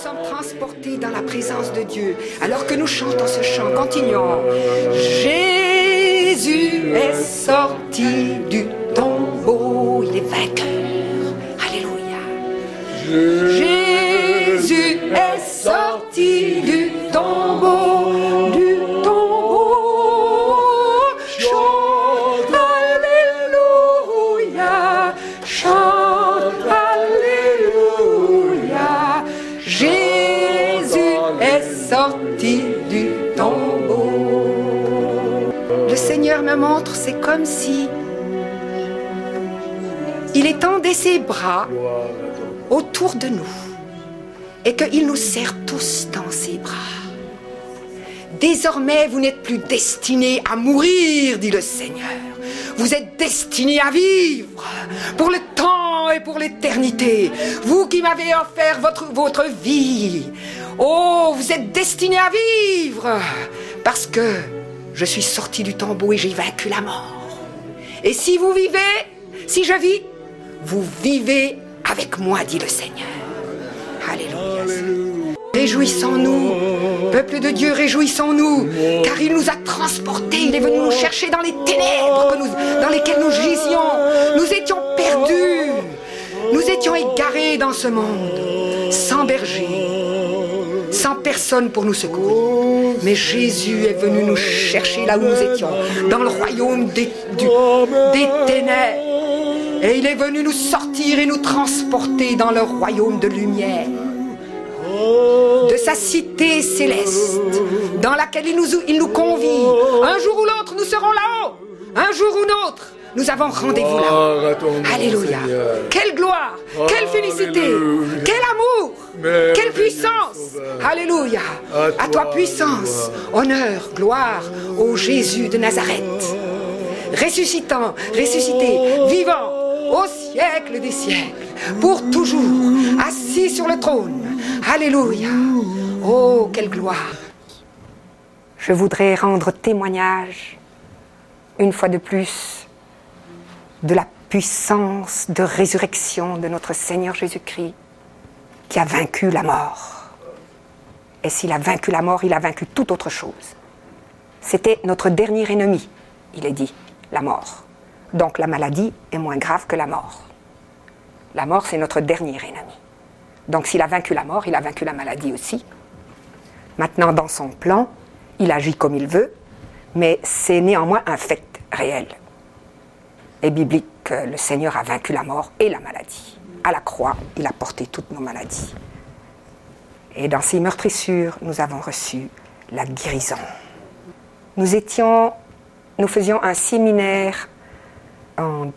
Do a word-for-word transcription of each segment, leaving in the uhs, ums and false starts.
sommes transportés dans la présence de Dieu. Alors que nous chantons ce chant, continuons. Jésus est sorti du tombeau, il est vainqueur. Alléluia. Jésus est sorti du tombeau, du tombeau. Chante Alléluia, chante Alléluia. Jésus est sorti du tombeau. Le Seigneur me montre, c'est comme si il étendait ses bras autour de nous et qu'il nous serre tous dans ses bras. Désormais, vous n'êtes plus destinés à mourir, dit le Seigneur. Vous êtes destinés à vivre pour le temps et pour l'éternité. Vous qui m'avez offert votre, votre vie. Oh, vous êtes destinés à vivre parce que je suis sorti du tombeau et j'ai vaincu la mort. Et si vous vivez, si je vis, vous vivez avec moi, dit le Seigneur. Alléluia. Réjouissons-nous, peuple de Dieu, réjouissons-nous, car il nous a transportés, il est venu nous chercher dans les ténèbres que nous, dans lesquelles nous gisions. Nous étions perdus, nous étions égarés dans ce monde, sans berger, sans personne pour nous secourir. Mais Jésus est venu nous chercher là où nous étions, dans le royaume des, du, des ténèbres. Et il est venu nous sortir et nous transporter dans le royaume de lumière, de sa cité céleste, dans laquelle il nous, il nous convie. Un jour ou l'autre, nous serons là-haut. Un jour ou l'autre, nous avons rendez-vous là-haut. Alléluia. Quelle gloire, quelle félicité, quel amour, quelle puissance. Alléluia. À toi puissance, honneur, gloire, ô Jésus de Nazareth. Ressuscitant, ressuscité, vivant, au siècle des siècles, pour toujours, assis sur le trône. Alléluia. Oh, quelle gloire. Je voudrais rendre témoignage, une fois de plus, de la puissance de résurrection de notre Seigneur Jésus-Christ, qui a vaincu la mort. Et s'il a vaincu la mort, il a vaincu toute autre chose. C'était notre dernier ennemi, il est dit, la mort. Donc la maladie est moins grave que la mort. La mort, c'est notre dernier ennemi. Donc s'il a vaincu la mort, il a vaincu la maladie aussi. Maintenant, dans son plan, il agit comme il veut, mais c'est néanmoins un fait réel et biblique que le Seigneur a vaincu la mort et la maladie. À la croix, il a porté toutes nos maladies. Et dans ces meurtrissures, nous avons reçu la guérison. Nous étions, nous faisions un séminaire en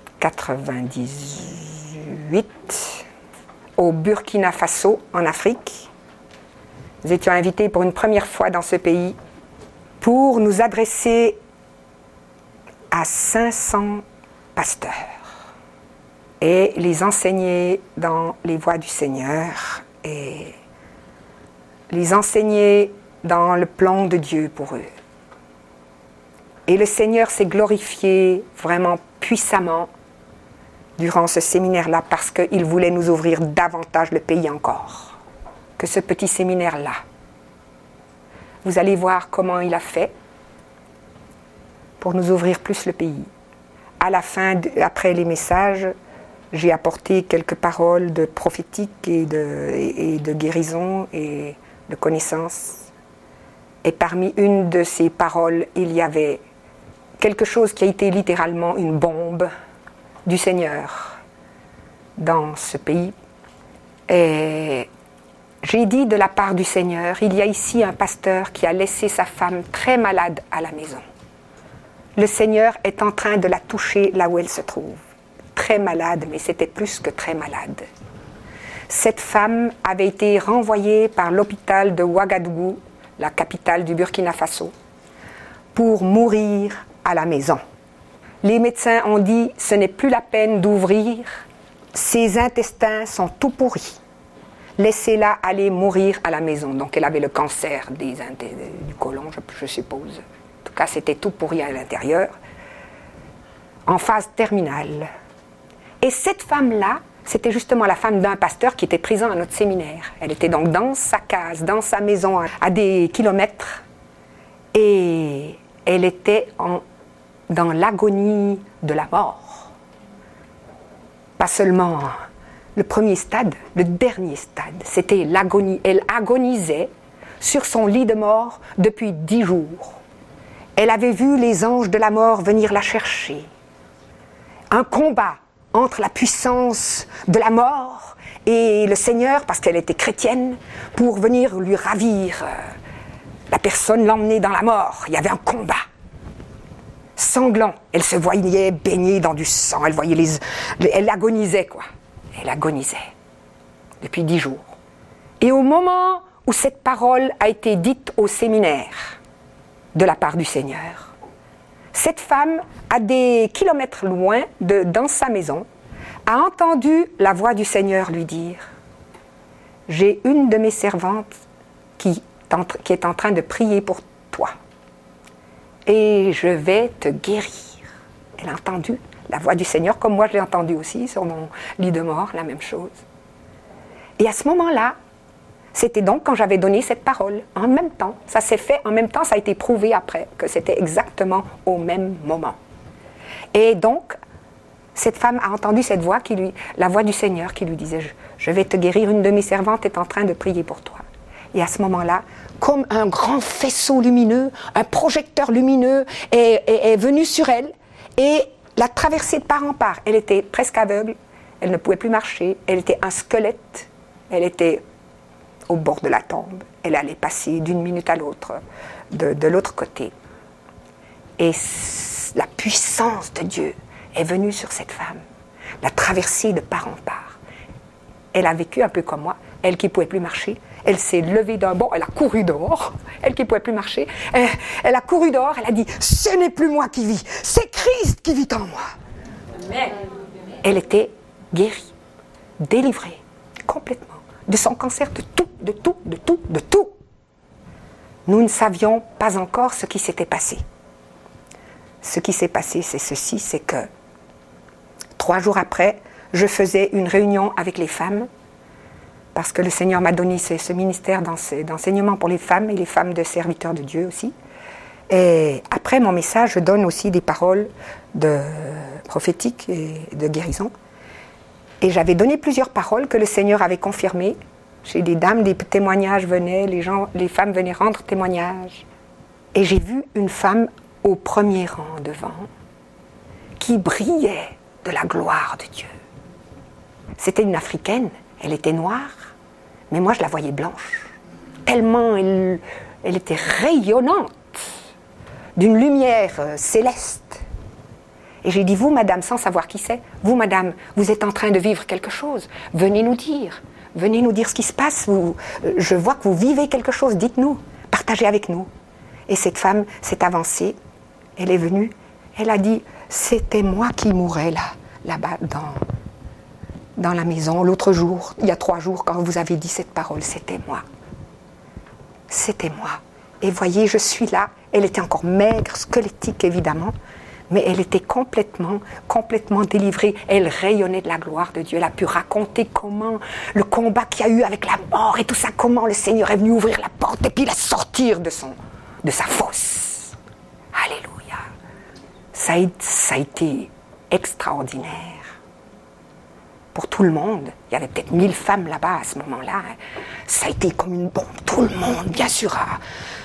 quatre-vingt-dix-huit au Burkina Faso, en Afrique. Nous étions invités pour une première fois dans ce pays pour nous adresser à cinq cents pasteurs et les enseigner dans les voies du Seigneur et les enseigner dans le plan de Dieu pour eux. Et le Seigneur s'est glorifié vraiment puissamment durant ce séminaire-là parce qu'il voulait nous ouvrir davantage le pays encore que ce petit séminaire-là. Vous allez voir comment il a fait pour nous ouvrir plus le pays. À la fin, de, après les messages, j'ai apporté quelques paroles de prophétique et de, et, et de guérison et de connaissance. Et parmi une de ces paroles, il y avait quelque chose qui a été littéralement une bombe du Seigneur dans ce pays. Et j'ai dit de la part du Seigneur, il y a ici un pasteur qui a laissé sa femme très malade à la maison. Le Seigneur est en train de la toucher là où elle se trouve. Très malade, mais c'était plus que très malade. Cette femme avait été renvoyée par l'hôpital de Ouagadougou, la capitale du Burkina Faso, pour mourir à la maison. Les médecins ont dit, ce n'est plus la peine d'ouvrir, ses intestins sont tout pourris. Laissez-la aller mourir à la maison. Donc elle avait le cancer des du côlon, je, je suppose. En tout cas, c'était tout pourri à l'intérieur, en phase terminale. Et cette femme-là c'était justement la femme d'un pasteur qui était présent à notre séminaire. Elle était donc dans sa case, dans sa maison, à des kilomètres. Et elle était en, dans l'agonie de la mort. Pas seulement le premier stade, le dernier stade. C'était l'agonie. Elle agonisait sur son lit de mort depuis dix jours. Elle avait vu les anges de la mort venir la chercher. Un combat entre la puissance de la mort et le Seigneur, parce qu'elle était chrétienne, pour venir lui ravir. La personne l'emmenait dans la mort. Il y avait un combat sanglant. Elle se voyait baignée dans du sang. Elle voyait les, elle agonisait, quoi. Elle agonisait depuis dix jours. Et au moment où cette parole a été dite au séminaire de la part du Seigneur, cette femme, à des kilomètres loin, de, dans sa maison, a entendu la voix du Seigneur lui dire « J'ai une de mes servantes qui, qui est en train de prier pour toi et je vais te guérir. » Elle a entendu la voix du Seigneur, comme moi je l'ai entendu aussi sur mon lit de mort, la même chose. Et à ce moment-là, c'était donc quand j'avais donné cette parole, en même temps, ça s'est fait, en même temps, ça a été prouvé après, que c'était exactement au même moment. Et donc, cette femme a entendu cette voix, qui lui, la voix du Seigneur qui lui disait je, « Je vais te guérir, une de mes servantes est en train de prier pour toi. » Et à ce moment-là, comme un grand faisceau lumineux, un projecteur lumineux est, est, est venu sur elle et l'a traversée de part en part. Elle était presque aveugle, elle ne pouvait plus marcher, elle était un squelette, elle était au bord de la tombe. Elle allait passer d'une minute à l'autre, de, de l'autre côté. Et la puissance de Dieu est venue sur cette femme, l'a traversée de part en part. Elle a vécu un peu comme moi, elle qui ne pouvait plus marcher. Elle s'est levée d'un bond, elle a couru dehors, elle qui ne pouvait plus marcher. Elle, elle a couru dehors, elle a dit « Ce n'est plus moi qui vis, c'est Christ qui vit en moi. » Elle était guérie, délivrée, complètement, de son cancer, de tout, de tout, de tout, de tout. Nous ne savions pas encore ce qui s'était passé. Ce qui s'est passé, c'est ceci, c'est que trois jours après, je faisais une réunion avec les femmes, parce que le Seigneur m'a donné ce, ce ministère d'enseignement pour les femmes et les femmes de serviteurs de Dieu aussi. Et après mon message, je donne aussi des paroles de prophétiques et de guérison. Et j'avais donné plusieurs paroles que le Seigneur avait confirmées. Chez des dames, des témoignages venaient, les, gens, les femmes venaient rendre témoignage. Et j'ai vu une femme au premier rang devant, qui brillait de la gloire de Dieu. C'était une Africaine, elle était noire, mais moi je la voyais blanche. Tellement elle, elle était rayonnante, d'une lumière euh, céleste. Et j'ai dit, vous madame, sans savoir qui c'est, vous madame, vous êtes en train de vivre quelque chose, venez nous dire, venez nous dire ce qui se passe, vous, euh, je vois que vous vivez quelque chose, dites-nous, partagez avec nous. Et cette femme s'est avancée, elle est venue, elle a dit, c'était moi qui mourais là, là-bas dans, dans la maison, l'autre jour, il y a trois jours, quand vous avez dit cette parole, c'était moi. C'était moi. Et voyez, je suis là, elle était encore maigre, squelettique évidemment, mais elle était complètement, complètement délivrée. Elle rayonnait de la gloire de Dieu. Elle a pu raconter comment le combat qu'il y a eu avec la mort et tout ça, comment le Seigneur est venu ouvrir la porte et puis la sortir de, son, de sa fosse. Alléluia. Ça a, ça a été extraordinaire. Pour tout le monde. Il y avait peut-être mille femmes là-bas à ce moment-là. Ça a été comme une bombe. Tout le monde, bien sûr, a,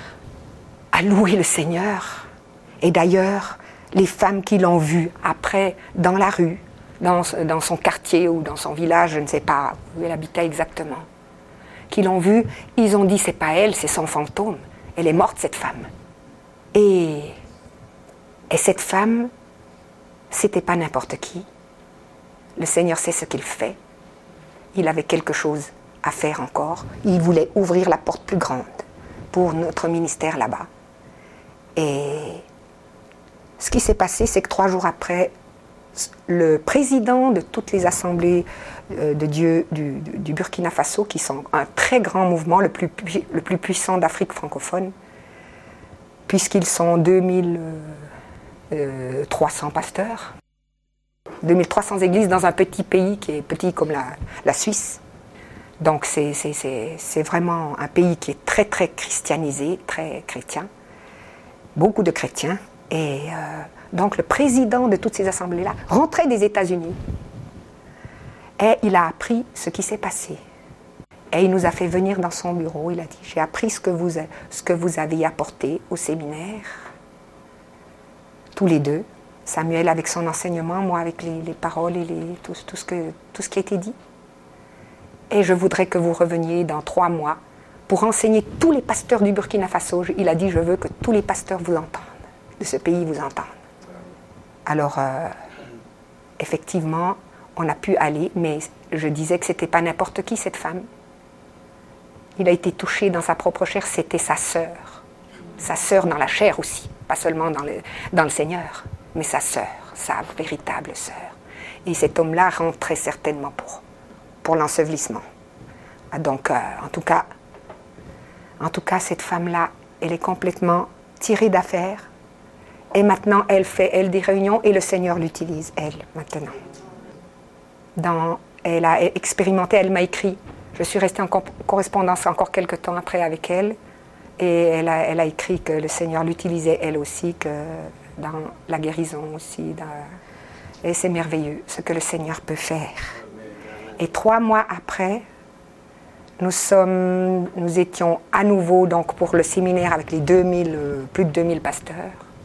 a loué le Seigneur. Et d'ailleurs, les femmes qui l'ont vue après, dans la rue, dans, dans son quartier ou dans son village, je ne sais pas où elle habitait exactement, qui l'ont vue, ils ont dit, c'est pas elle, c'est son fantôme. Elle est morte, cette femme. Et, et cette femme, c'était pas n'importe qui. Le Seigneur sait ce qu'il fait. Il avait quelque chose à faire encore. Il voulait ouvrir la porte plus grande pour notre ministère là-bas. Et ce qui s'est passé, c'est que trois jours après, le président de toutes les assemblées de Dieu du, du Burkina Faso, qui sont un très grand mouvement, le plus, le plus puissant d'Afrique francophone, puisqu'ils sont deux mille trois cents pasteurs, deux mille trois cents églises dans un petit pays qui est petit comme la, la Suisse. Donc c'est, c'est, c'est, c'est vraiment un pays qui est très très christianisé, très chrétien. Beaucoup de chrétiens. Et euh, donc le président de toutes ces assemblées-là rentrait des États-Unis. Et il a appris ce qui s'est passé. Et il nous a fait venir dans son bureau. Il a dit, j'ai appris ce que vous, ce que vous avez apporté au séminaire. Tous les deux. Samuel avec son enseignement, moi avec les, les paroles et les, tout, tout, ce que, tout ce qui a été dit. Et je voudrais que vous reveniez dans trois mois pour enseigner tous les pasteurs du Burkina Faso. Il a dit, je veux que tous les pasteurs vous entendent, de ce pays vous entendent. Alors, euh, effectivement, on a pu aller, mais je disais que ce n'était pas n'importe qui, cette femme. Il a été touché dans sa propre chair, c'était sa sœur. Sa sœur dans la chair aussi, pas seulement dans le, dans le Seigneur, mais sa sœur, sa véritable sœur. Et cet homme-là rentrait certainement pour, pour l'ensevelissement. Donc, euh, en tout cas, en tout cas, cette femme-là, elle est complètement tirée d'affaire. Et maintenant, elle fait, elle, des réunions et le Seigneur l'utilise, elle, maintenant. Dans, elle a expérimenté, elle m'a écrit. Je suis restée en correspondance encore quelques temps après avec elle. Et elle a, elle a écrit que le Seigneur l'utilisait elle aussi, que dans la guérison aussi. Dans, et c'est merveilleux ce que le Seigneur peut faire. Et trois mois après, nous, sommes, nous étions à nouveau donc, pour le séminaire avec les deux mille, plus de deux mille pasteurs.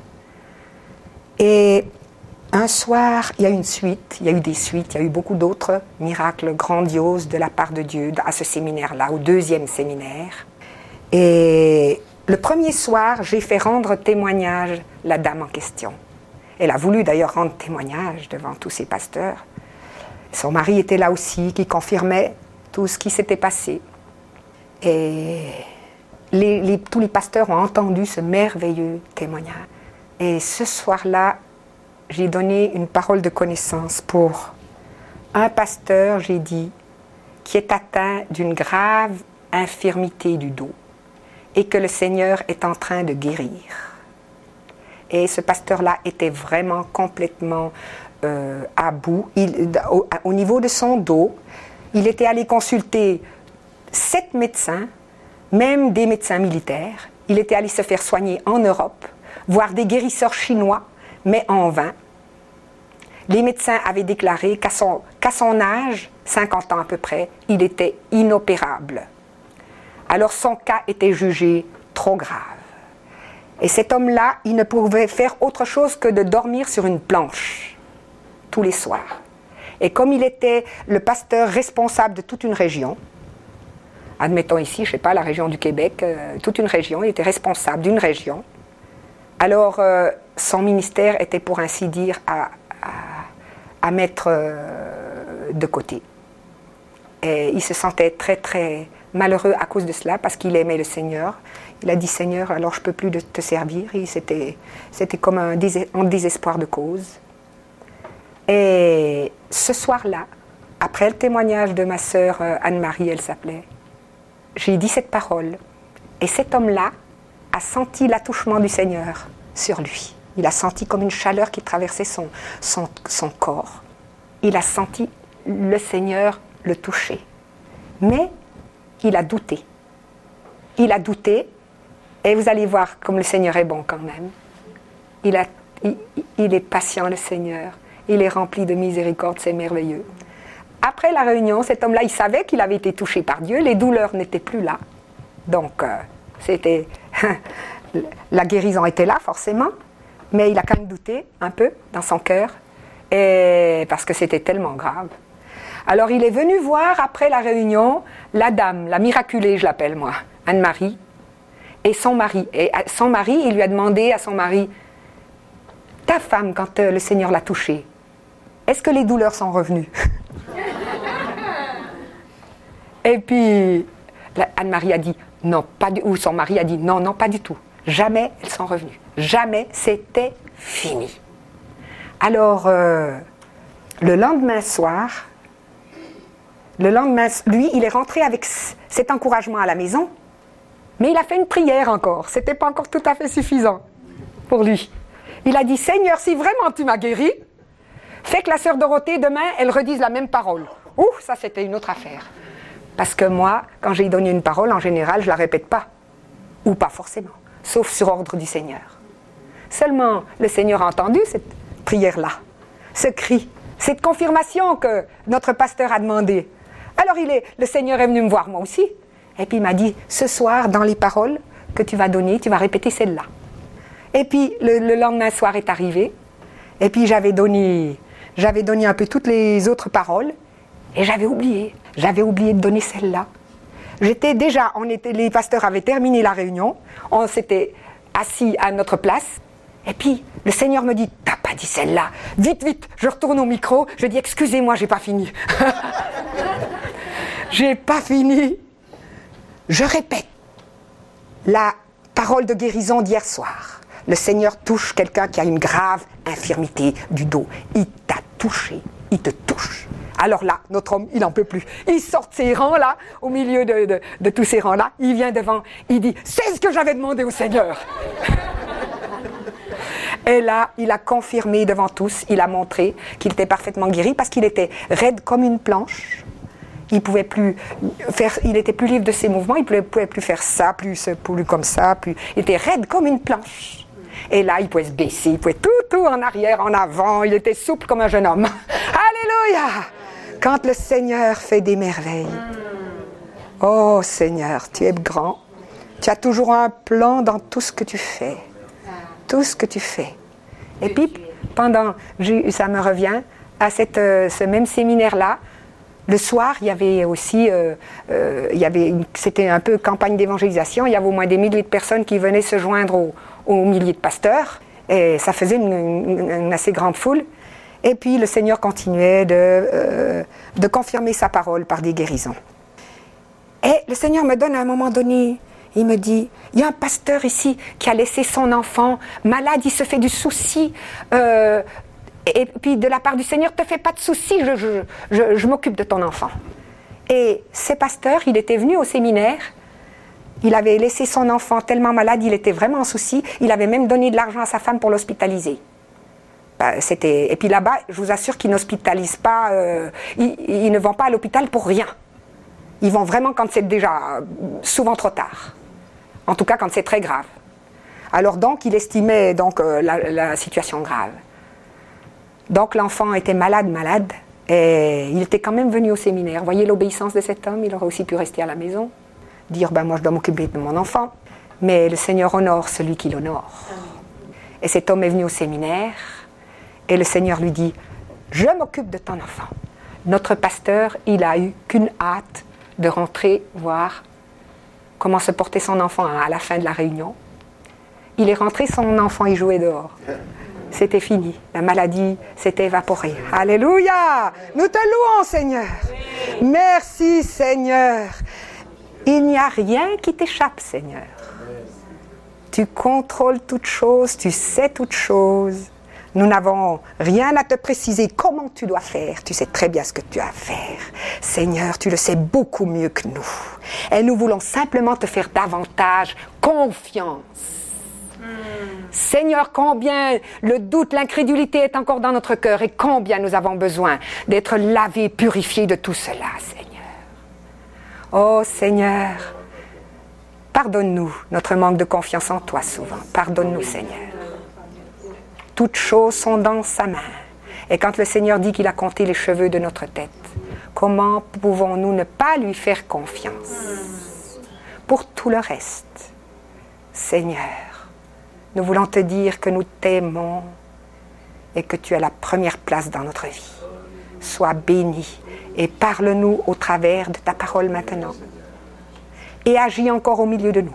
Et un soir, il y a eu une suite, il y a eu des suites, il y a eu beaucoup d'autres miracles grandioses de la part de Dieu à ce séminaire-là, au deuxième séminaire. Et le premier soir, j'ai fait rendre témoignage la dame en question. Elle a voulu d'ailleurs rendre témoignage devant tous ces pasteurs. Son mari était là aussi, qui confirmait tout ce qui s'était passé. Et les, les, tous les pasteurs ont entendu ce merveilleux témoignage. Et ce soir-là, j'ai donné une parole de connaissance pour un pasteur, j'ai dit, qui est atteint d'une grave infirmité du dos et que le Seigneur est en train de guérir. Et ce pasteur-là était vraiment complètement euh, à bout. Il, au, au niveau de son dos, il était allé consulter sept médecins, même des médecins militaires. Il était allé se faire soigner en Europe, voir des guérisseurs chinois, mais en vain. Les médecins avaient déclaré qu'à son, qu'à son âge, cinquante ans à peu près, il était inopérable. Alors son cas était jugé trop grave. Et cet homme-là, il ne pouvait faire autre chose que de dormir sur une planche tous les soirs. Et comme il était le pasteur responsable de toute une région, admettons ici, je ne sais pas, la région du Québec, euh, toute une région, il était responsable d'une région, alors euh, son ministère était pour ainsi dire à, à, à mettre euh, de côté. Et il se sentait très très malheureux à cause de cela, parce qu'il aimait le Seigneur. Il a dit, Seigneur, alors je ne peux plus de te servir. Et c'était, c'était comme un, désé- un désespoir de cause. Et ce soir-là, après le témoignage de ma sœur euh, Anne-Marie, elle s'appelait, j'ai dit cette parole. Et cet homme-là a senti l'attouchement du Seigneur sur lui. Il a senti comme une chaleur qui traversait son, son, son corps. Il a senti le Seigneur le toucher. Mais il a douté. Il a douté, et vous allez voir comme le Seigneur est bon quand même. Il, a, il, il est patient, le Seigneur. Il est rempli de miséricorde, c'est merveilleux. Après la réunion, cet homme-là, il savait qu'il avait été touché par Dieu. Les douleurs n'étaient plus là. Donc, euh, c'était... la guérison était là, forcément. Mais il a quand même douté, un peu, dans son cœur. Et parce que c'était tellement grave. Alors, il est venu voir, après la réunion, la dame, la miraculée, je l'appelle moi, Anne-Marie, et son mari. Et son mari, il lui a demandé à son mari, « Ta femme, quand euh, le Seigneur l'a touchée, est-ce que les douleurs sont revenues ?» Et puis, Anne-Marie a dit, « Non, pas du tout. » Ou son mari a dit, « Non, non, pas du tout. Jamais elles sont revenues. Jamais, c'était fini. » Alors, euh, le lendemain soir, le lendemain, lui, il est rentré avec cet encouragement à la maison, mais il a fait une prière encore. Ce n'était pas encore tout à fait suffisant pour lui. Il a dit, Seigneur, si vraiment tu m'as guéri, Fais que la sœur Dorothée, demain, elle redise la même parole. Ouh, ça c'était une autre affaire. Parce que moi, quand j'ai donné une parole, en général, je ne la répète pas. Ou pas forcément, sauf sur ordre du Seigneur. Seulement, le Seigneur a entendu cette prière-là, ce cri, cette confirmation que notre pasteur a demandé. Alors il est, le Seigneur est venu me voir moi aussi, et puis il m'a dit, ce soir, dans les paroles que tu vas donner, tu vas répéter celle-là. Et puis le, le lendemain soir est arrivé, et puis j'avais donné, j'avais donné un peu toutes les autres paroles, et j'avais oublié, j'avais oublié de donner celle-là. J'étais déjà, on était, les pasteurs avaient terminé la réunion, on s'était assis à notre place, et puis le Seigneur me dit, t'as pas dit celle-là, vite, vite, je retourne au micro, je dis, excusez-moi, j'ai pas fini. J'ai pas fini. Je répète la parole de guérison d'hier soir. Le Seigneur touche quelqu'un qui a une grave infirmité du dos. Il t'a touché, il te touche. Alors là, notre homme, il n'en peut plus. Il sort de ses rangs là, au milieu de, de, de tous ces rangs-là. Il vient devant, il dit, c'est ce que j'avais demandé au Seigneur. Et là, il a confirmé devant tous, il a montré qu'il était parfaitement guéri parce qu'il était raide comme une planche. Il pouvait plus faire, il était plus libre de ses mouvements, il ne pouvait, pouvait plus faire ça, plus, plus comme ça, plus, il était raide comme une planche. Et là, il pouvait se baisser, il pouvait tout, tout en arrière, en avant, il était souple comme un jeune homme. Alléluia! Quand le Seigneur fait des merveilles. Oh Seigneur, tu es grand. Tu as toujours un plan dans tout ce que tu fais. Tout ce que tu fais. Et puis, pendant, ça me revient, à cette, euh, ce même séminaire-là, le soir, il y avait aussi, euh, euh, il y avait une, c'était un peu campagne d'évangélisation, il y avait au moins des milliers de personnes qui venaient se joindre aux, aux milliers de pasteurs, et ça faisait une, une, une assez grande foule. Et puis le Seigneur continuait de, euh, de confirmer sa parole par des guérisons. Et le Seigneur me donne à un moment donné, il me dit, il y a un pasteur ici qui a laissé son enfant malade, il se fait du souci, euh, et puis de la part du Seigneur, ne te fais pas de soucis, je, je, je, je m'occupe de ton enfant. Et ce pasteur, il était venu au séminaire, il avait laissé son enfant tellement malade, il était vraiment en souci, il avait même donné de l'argent à sa femme pour l'hospitaliser. Ben, c'était... Et puis là-bas, je vous assure qu'ils n'hospitalisent pas, euh, ils, ils ne vont pas à l'hôpital pour rien. Ils vont vraiment quand c'est déjà souvent trop tard. En tout cas, quand c'est très grave. Alors donc, il estimait donc, euh, la, la situation grave. Donc l'enfant était malade, malade, et il était quand même venu au séminaire. Vous voyez l'obéissance de cet homme, il aurait aussi pu rester à la maison, dire, ben moi je dois m'occuper de mon enfant. Mais le Seigneur honore celui qui l'honore. Et cet homme est venu au séminaire, et le Seigneur lui dit, je m'occupe de ton enfant. Notre pasteur, il a eu qu'une hâte de rentrer voir comment se portait son enfant à la fin de la réunion. Il est rentré, son enfant, il jouait dehors. C'était fini. La maladie s'était évaporée. Alléluia! Nous te louons, Seigneur. Merci, Seigneur. Il n'y a rien qui t'échappe, Seigneur. Tu contrôles toutes choses, tu sais toutes choses. Nous n'avons rien à te préciser comment tu dois faire. Tu sais très bien ce que tu as à faire. Seigneur, tu le sais beaucoup mieux que nous. Et nous voulons simplement te faire davantage confiance. Seigneur, combien le doute, l'incrédulité est encore dans notre cœur et combien nous avons besoin d'être lavés, purifiés de tout cela, Seigneur. Oh Seigneur, pardonne-nous notre manque de confiance en toi souvent. Pardonne-nous, Seigneur. Toutes choses sont dans sa main. Et quand le Seigneur dit qu'il a compté les cheveux de notre tête, comment pouvons-nous ne pas lui faire confiance pour tout le reste? Seigneur, nous voulons te dire que nous t'aimons et que tu as la première place dans notre vie. Sois béni et parle-nous au travers de ta parole maintenant. Et agis encore au milieu de nous.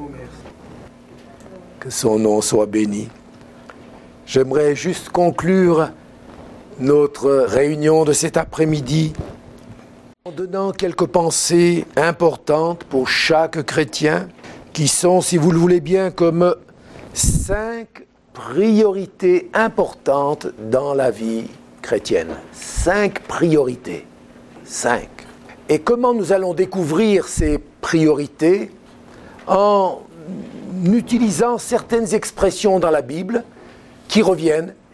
Que son nom soit béni. J'aimerais juste conclure notre réunion de cet après-midi en donnant quelques pensées importantes pour chaque chrétien qui sont, si vous le voulez bien, comme cinq priorités importantes dans la vie chrétienne. Cinq priorités. Cinq. Et comment nous allons découvrir ces priorités? En utilisant certaines expressions dans la Bible qui reviennent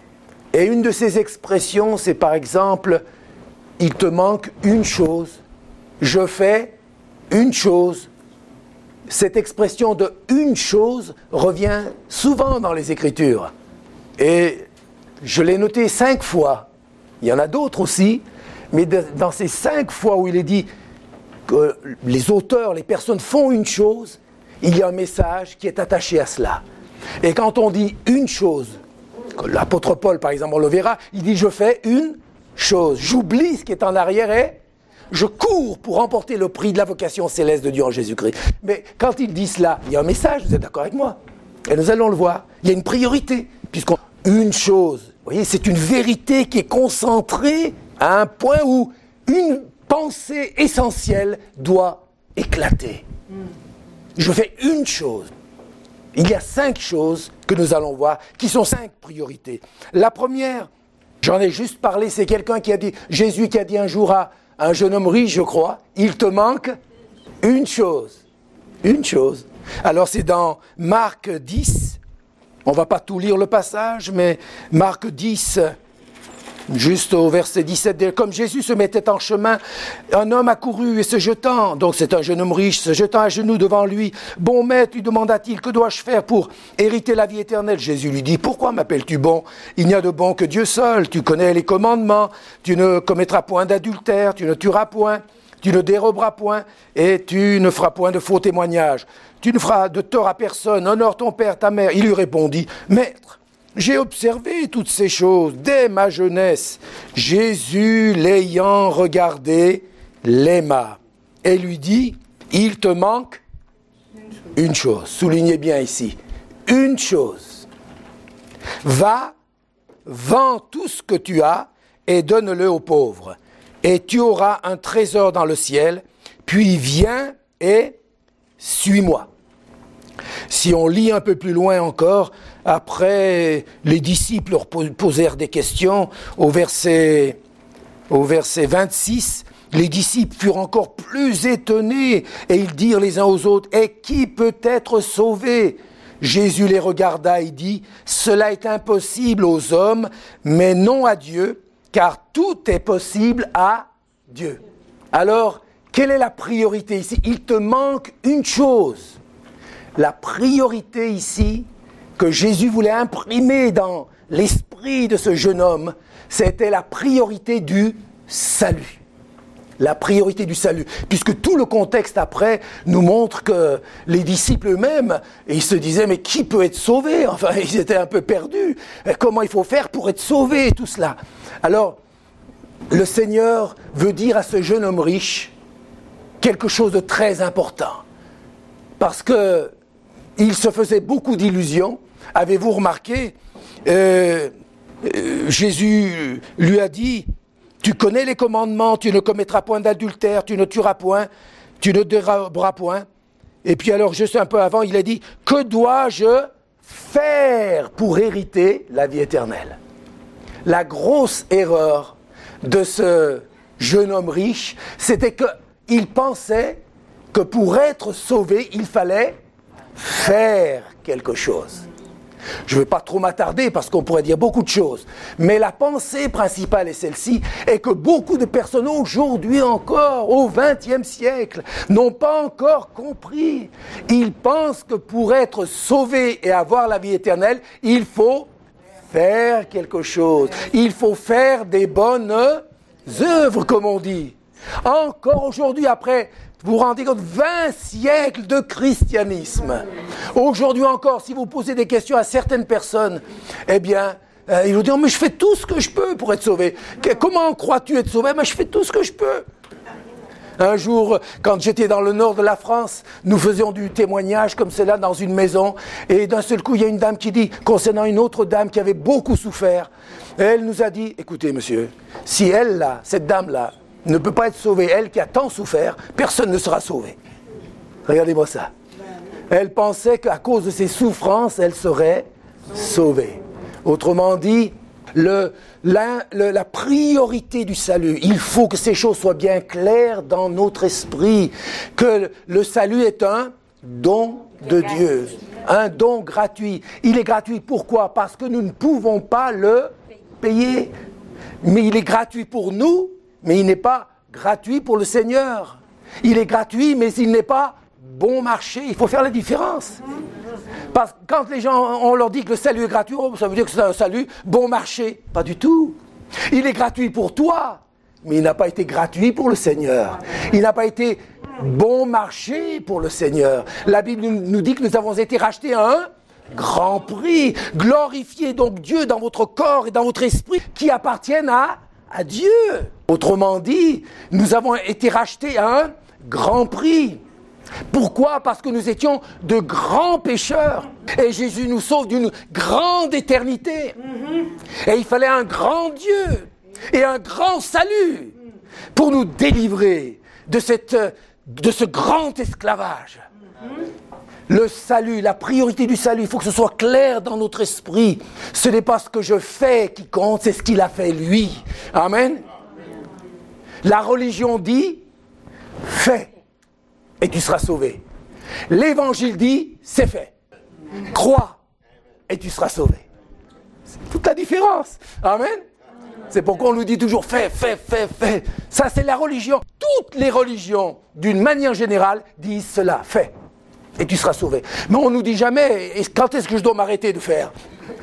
Et une de ces expressions, c'est par exemple, il te manque une chose, je fais une chose. Cette expression de une chose revient souvent dans les Écritures. Et je l'ai noté cinq fois. Il y en a d'autres aussi, mais de, dans ces cinq fois où il est dit que les auteurs, les personnes font une chose, il y a un message qui est attaché à cela. Et quand on dit une chose, l'apôtre Paul par exemple, on le verra, il dit je fais une chose, j'oublie ce qui est en arrière et je cours pour remporter le prix de la vocation céleste de Dieu en Jésus-Christ. Mais quand il dit cela, il y a un message, vous êtes d'accord avec moi? Et nous allons le voir, il y a une priorité, puisqu'on une chose, vous voyez, c'est une vérité qui est concentrée à un point où une pensée essentielle doit éclater. Je fais une chose. Il y a cinq choses que nous allons voir, qui sont cinq priorités. La première, j'en ai juste parlé, c'est quelqu'un qui a dit, Jésus qui a dit un jour à un jeune homme riche, je crois, il te manque une chose. Une chose. Alors c'est dans Marc dix, on ne va pas tout lire le passage, mais Marc dix, juste au verset dix-sept, comme Jésus se mettait en chemin, un homme accourut et se jetant, donc c'est un jeune homme riche, se jetant à genoux devant lui, bon maître, lui demanda-t-il, que dois-je faire pour hériter la vie éternelle? Jésus lui dit, pourquoi m'appelles-tu bon? Il n'y a de bon que Dieu seul, tu connais les commandements, tu ne commettras point d'adultère, tu ne tueras point, tu ne déroberas point, et tu ne feras point de faux témoignages. Tu ne feras de tort à personne, honore ton père, ta mère. Il lui répondit, maître, j'ai observé toutes ces choses dès ma jeunesse. Jésus, l'ayant regardé, l'aima et lui dit, il te manque une chose. Soulignez bien ici, une chose. Va, vends tout ce que tu as et donne-le aux pauvres. Et tu auras un trésor dans le ciel, puis viens et suis-moi. Si on lit un peu plus loin encore, après les disciples leur posèrent des questions, au verset, au verset vingt-six, les disciples furent encore plus étonnés et ils dirent les uns aux autres, « Et qui peut être sauvé ?» Jésus les regarda et dit, « Cela est impossible aux hommes, mais non à Dieu, car tout est possible à Dieu. » Alors, quelle est la priorité ici? Il te manque une chose. La priorité ici, que Jésus voulait imprimer dans l'esprit de ce jeune homme, c'était la priorité du salut. La priorité du salut. Puisque tout le contexte après nous montre que les disciples eux-mêmes, ils se disaient, mais qui peut être sauvé? Enfin, ils étaient un peu perdus. Comment il faut faire pour être sauvé et tout cela? Alors, le Seigneur veut dire à ce jeune homme riche quelque chose de très important. Parce que il se faisait beaucoup d'illusions. Avez-vous remarqué, euh, euh, Jésus lui a dit, tu connais les commandements, tu ne commettras point d'adultère, tu ne tueras point, tu ne déroberas point. Et puis alors, juste un peu avant, il a dit, que dois-je faire pour hériter la vie éternelle? La grosse erreur de ce jeune homme riche, c'était qu'il pensait que pour être sauvé, il fallait faire quelque chose. Je ne vais pas trop m'attarder parce qu'on pourrait dire beaucoup de choses, mais la pensée principale est celle-ci, est que beaucoup de personnes aujourd'hui encore, au vingtième siècle, n'ont pas encore compris. Ils pensent que pour être sauvés et avoir la vie éternelle, il faut faire quelque chose. Il faut faire des bonnes œuvres, comme on dit. Encore aujourd'hui, après, vous vous rendez compte, vingt siècles de christianisme. Aujourd'hui encore, si vous posez des questions à certaines personnes, eh bien, euh, ils vous diront, mais je fais tout ce que je peux pour être sauvé. Que, comment crois-tu être sauvé? Mais je fais tout ce que je peux. Un jour, quand j'étais dans le nord de la France, nous faisions du témoignage comme cela dans une maison, et d'un seul coup, il y a une dame qui dit, concernant une autre dame qui avait beaucoup souffert, elle nous a dit, écoutez monsieur, si elle là, cette dame-là, ne peut pas être sauvée, elle qui a tant souffert, personne ne sera sauvé. Regardez-moi ça. Elle pensait qu'à cause de ses souffrances, elle serait sauvée. Autrement dit, le, la, le, la priorité du salut, il faut que ces choses soient bien claires dans notre esprit, que le salut est un don de Dieu, un don gratuit. Il est gratuit, pourquoi? Parce que nous ne pouvons pas le payé. Mais il est gratuit pour nous, mais il n'est pas gratuit pour le Seigneur. Il est gratuit, mais il n'est pas bon marché. Il faut faire la différence. Parce que quand les gens, on leur dit que le salut est gratuit, oh, ça veut dire que c'est un salut bon marché. Pas du tout. Il est gratuit pour toi, mais il n'a pas été gratuit pour le Seigneur. Il n'a pas été bon marché pour le Seigneur. La Bible nous dit que nous avons été rachetés à un grand prix. Glorifiez donc Dieu dans votre corps et dans votre esprit qui appartiennent à, à Dieu. Autrement dit, nous avons été rachetés à un grand prix. Pourquoi ? Parce que nous étions de grands pécheurs. Et Jésus nous sauve d'une grande éternité. Et il fallait un grand Dieu et un grand salut pour nous délivrer de, cette, de ce grand esclavage. Le salut, la priorité du salut, il faut que ce soit clair dans notre esprit. Ce n'est pas ce que je fais qui compte, c'est ce qu'il a fait lui. Amen. La religion dit, fais et tu seras sauvé. L'évangile dit, c'est fait. Crois et tu seras sauvé. C'est toute la différence. Amen. C'est pourquoi on nous dit toujours, fais, fais, fais, fais. Ça, c'est la religion. Toutes les religions, d'une manière générale, disent cela, fais. Et tu seras sauvé. Mais on ne nous dit jamais, quand est-ce que je dois m'arrêter de faire ?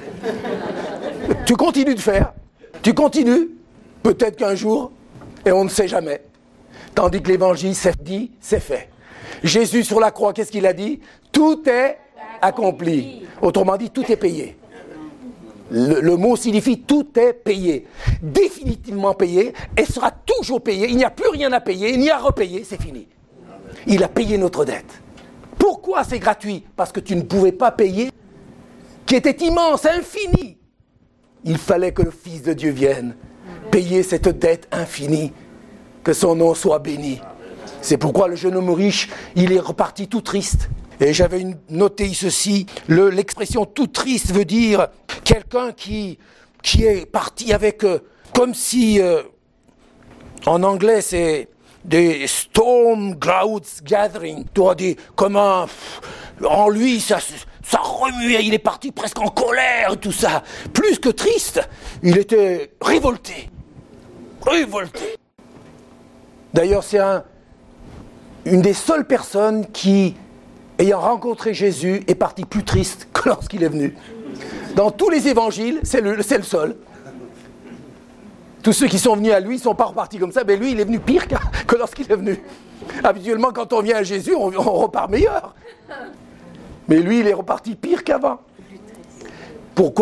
Tu continues de faire. Tu continues. Peut-être qu'un jour, et on ne sait jamais. Tandis que l'évangile c'est dit, c'est fait. Jésus sur la croix, qu'est-ce qu'il a dit ? Tout est accompli. Autrement dit, tout est payé. Le, le mot signifie tout est payé. Définitivement payé, et sera toujours payé. Il n'y a plus rien à payer, il n'y a à repayer, c'est fini. Il a payé notre dette. Pourquoi c'est gratuit ? Parce que tu ne pouvais pas payer, qui était immense, infini. Il fallait que le Fils de Dieu vienne payer cette dette infinie, que son nom soit béni. C'est pourquoi le jeune homme riche, il est reparti tout triste. Et j'avais noté ceci, le, l'expression tout triste veut dire quelqu'un qui, qui est parti avec, euh, comme si, euh, en anglais c'est des storm clouds gathering, tu vois, des, comme un, en lui ça, ça remuait, il est parti presque en colère, tout ça. Plus que triste, il était révolté. Révolté. D'ailleurs, c'est un, une des seules personnes qui, ayant rencontré Jésus, est parti plus triste que lorsqu'il est venu. Dans tous les évangiles, c'est le, c'est le seul. Tous ceux qui sont venus à lui ne sont pas repartis comme ça, mais lui, il est venu pire que lorsqu'il est venu. Habituellement, quand on vient à Jésus, on, on repart meilleur. Mais lui, il est reparti pire qu'avant. Pourquoi ?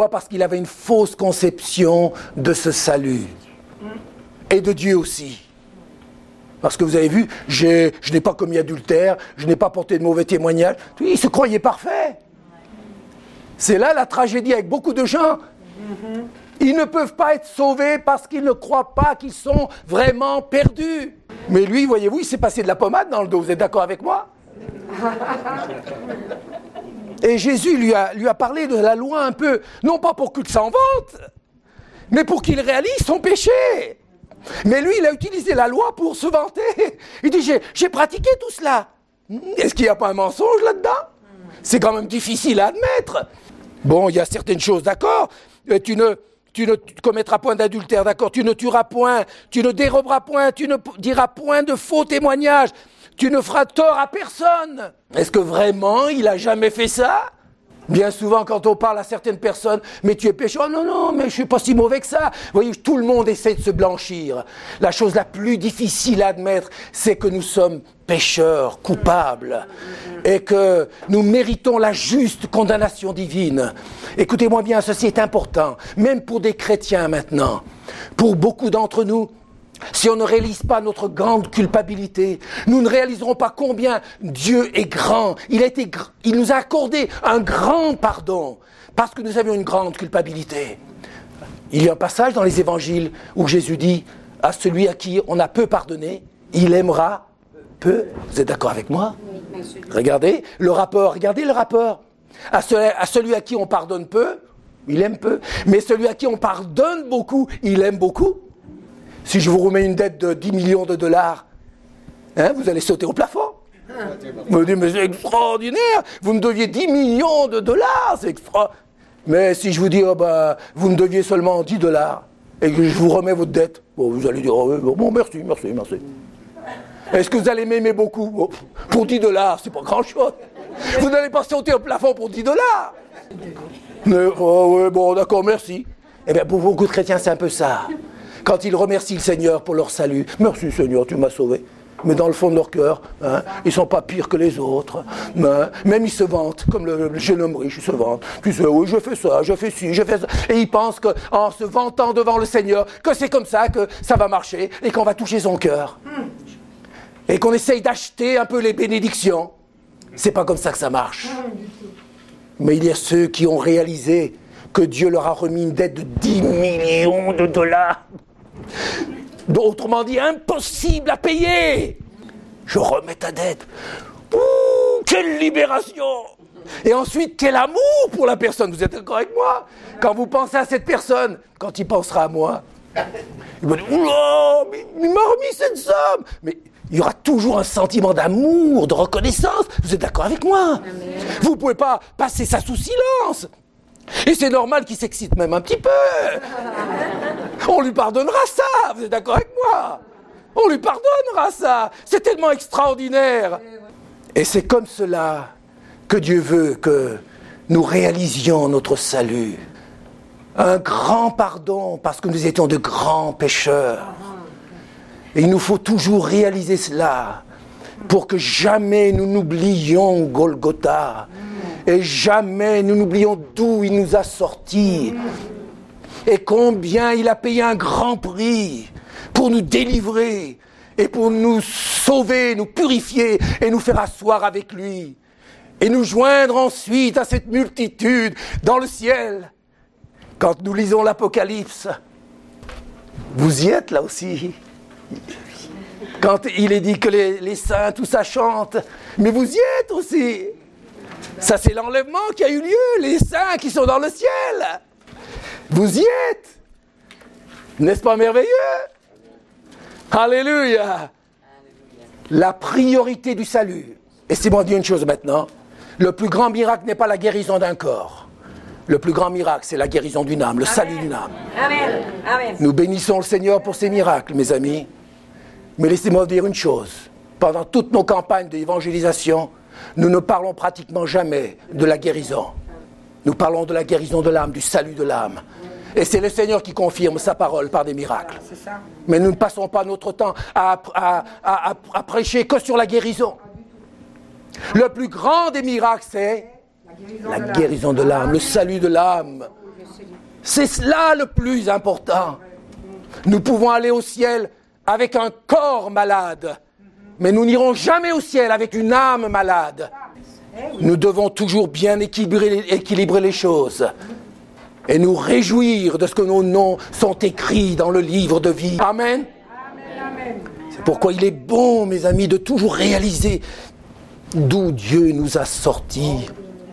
Parce qu'il avait une fausse conception de ce salut. Et de Dieu aussi. Parce que vous avez vu, j'ai, je n'ai pas commis adultère, je n'ai pas porté de mauvais témoignages. Il se croyait parfait. C'est là la tragédie avec beaucoup de gens. Ils ne peuvent pas être sauvés parce qu'ils ne croient pas qu'ils sont vraiment perdus. Mais lui, voyez-vous, il s'est passé de la pommade dans le dos. Vous êtes d'accord avec moi ? Et Jésus lui a, lui a parlé de la loi un peu, non pas pour qu'il s'en vante, mais pour qu'il réalise son péché. Mais lui, il a utilisé la loi pour se vanter. Il dit, j'ai, j'ai pratiqué tout cela. Est-ce qu'il n'y a pas un mensonge là-dedans ? C'est quand même difficile à admettre. Bon, il y a certaines choses, d'accord. Tu ne, tu ne commettras point d'adultère, d'accord. Tu ne tueras point, tu ne déroberas point, tu ne diras point de faux témoignages. Tu ne feras tort à personne. Est-ce que vraiment il a jamais fait ça ? Bien souvent, quand on parle à certaines personnes, mais tu es pécheur, non, non, mais je suis pas si mauvais que ça. Vous voyez, tout le monde essaie de se blanchir. La chose la plus difficile à admettre, c'est que nous sommes pécheurs, coupables, et que nous méritons la juste condamnation divine. Écoutez-moi bien, ceci est important, même pour des chrétiens maintenant. Pour beaucoup d'entre nous, si on ne réalise pas notre grande culpabilité, nous ne réaliserons pas combien Dieu est grand. Il a été, il nous a accordé un grand pardon parce que nous avions une grande culpabilité. Il y a un passage dans les évangiles où Jésus dit à celui à qui on a peu pardonné, il aimera peu. Vous êtes d'accord avec moi ? Regardez le rapport, regardez le rapport. À celui, à celui à qui on pardonne peu, il aime peu. Mais celui à qui on pardonne beaucoup, il aime beaucoup. Si je vous remets une dette de dix millions de dollars, hein, vous allez sauter au plafond. Vous me dites, mais c'est extraordinaire, vous me deviez dix millions de dollars, c'est extra. Mais si je vous dis, oh bah, vous me deviez seulement dix dollars et que je vous remets votre dette, bon, vous allez dire, oh, bon, merci, merci, merci. Est-ce que vous allez m'aimer beaucoup? Bon, pour dix dollars, c'est pas grand-chose. Vous n'allez pas sauter au plafond pour dix dollars. Mais, oh, ouais, bon, d'accord, merci. Eh bien, pour beaucoup de chrétiens, c'est un peu ça. Quand ils remercient le Seigneur pour leur salut, merci Seigneur, tu m'as sauvé. Mais dans le fond de leur cœur, hein, ils ne sont pas pires que les autres. Hein, même ils se vantent, comme le, le jeune homme riche, il se vante. Tu sais, oui, je fais ça, je fais ci, je fais ça. Et ils pensent qu'en se vantant devant le Seigneur, que c'est comme ça que ça va marcher et qu'on va toucher son cœur. Et qu'on essaye d'acheter un peu les bénédictions. C'est pas comme ça que ça marche. Mais il y a ceux qui ont réalisé que Dieu leur a remis une dette de dix millions de dollars. Autrement dit, impossible à payer. Je remets ta dette. Ouh, quelle libération! Et ensuite, quel amour pour la personne. Vous êtes d'accord avec moi? Quand vous pensez à cette personne, quand il pensera à moi, il va dire, oula, mais il m'a remis cette somme. Mais il y aura toujours un sentiment d'amour, de reconnaissance. Vous êtes d'accord avec moi? Amen. Vous ne pouvez pas passer ça sous silence. Et c'est normal qu'il s'excite même un petit peu. On lui pardonnera ça, vous êtes d'accord avec moi? On lui pardonnera ça. C'est tellement extraordinaire. Et c'est comme cela que Dieu veut que nous réalisions notre salut. Un grand pardon parce que nous étions de grands pécheurs. Et il nous faut toujours réaliser cela pour que jamais nous n'oublions Golgotha. Et jamais nous n'oublions d'où il nous a sortis. Et combien il a payé un grand prix pour nous délivrer et pour nous sauver, nous purifier et nous faire asseoir avec lui. Et nous joindre ensuite à cette multitude dans le ciel. Quand nous lisons l'Apocalypse, vous y êtes là aussi. Quand il est dit que les, les saints, tout ça chante, mais vous y êtes aussi. Ça, c'est l'enlèvement qui a eu lieu, les saints qui sont dans le ciel. Vous y êtes. N'est-ce pas merveilleux? Alléluia. La priorité du salut. Et c'est moi dire une chose maintenant. Le plus grand miracle n'est pas la guérison d'un corps. Le plus grand miracle, c'est la guérison d'une âme, le Amen. Salut d'une âme. Amen. Amen. Nous bénissons le Seigneur pour ses miracles, mes amis. Mais laissez-moi vous dire une chose. Pendant toutes nos campagnes d'évangélisation, nous ne parlons pratiquement jamais de la guérison. Nous parlons de la guérison de l'âme, du salut de l'âme. Et c'est le Seigneur qui confirme sa parole par des miracles. Mais nous ne passons pas notre temps à, à, à, à, à prêcher que sur la guérison. Le plus grand des miracles, c'est la guérison de l'âme, le salut de l'âme. C'est cela le plus important. Nous pouvons aller au ciel avec un corps malade, mais nous n'irons jamais au ciel avec une âme malade. Nous devons toujours bien équilibrer, équilibrer les choses et nous réjouir de ce que nos noms sont écrits dans le livre de vie. Amen. C'est pourquoi il est bon, mes amis, de toujours réaliser d'où Dieu nous a sortis.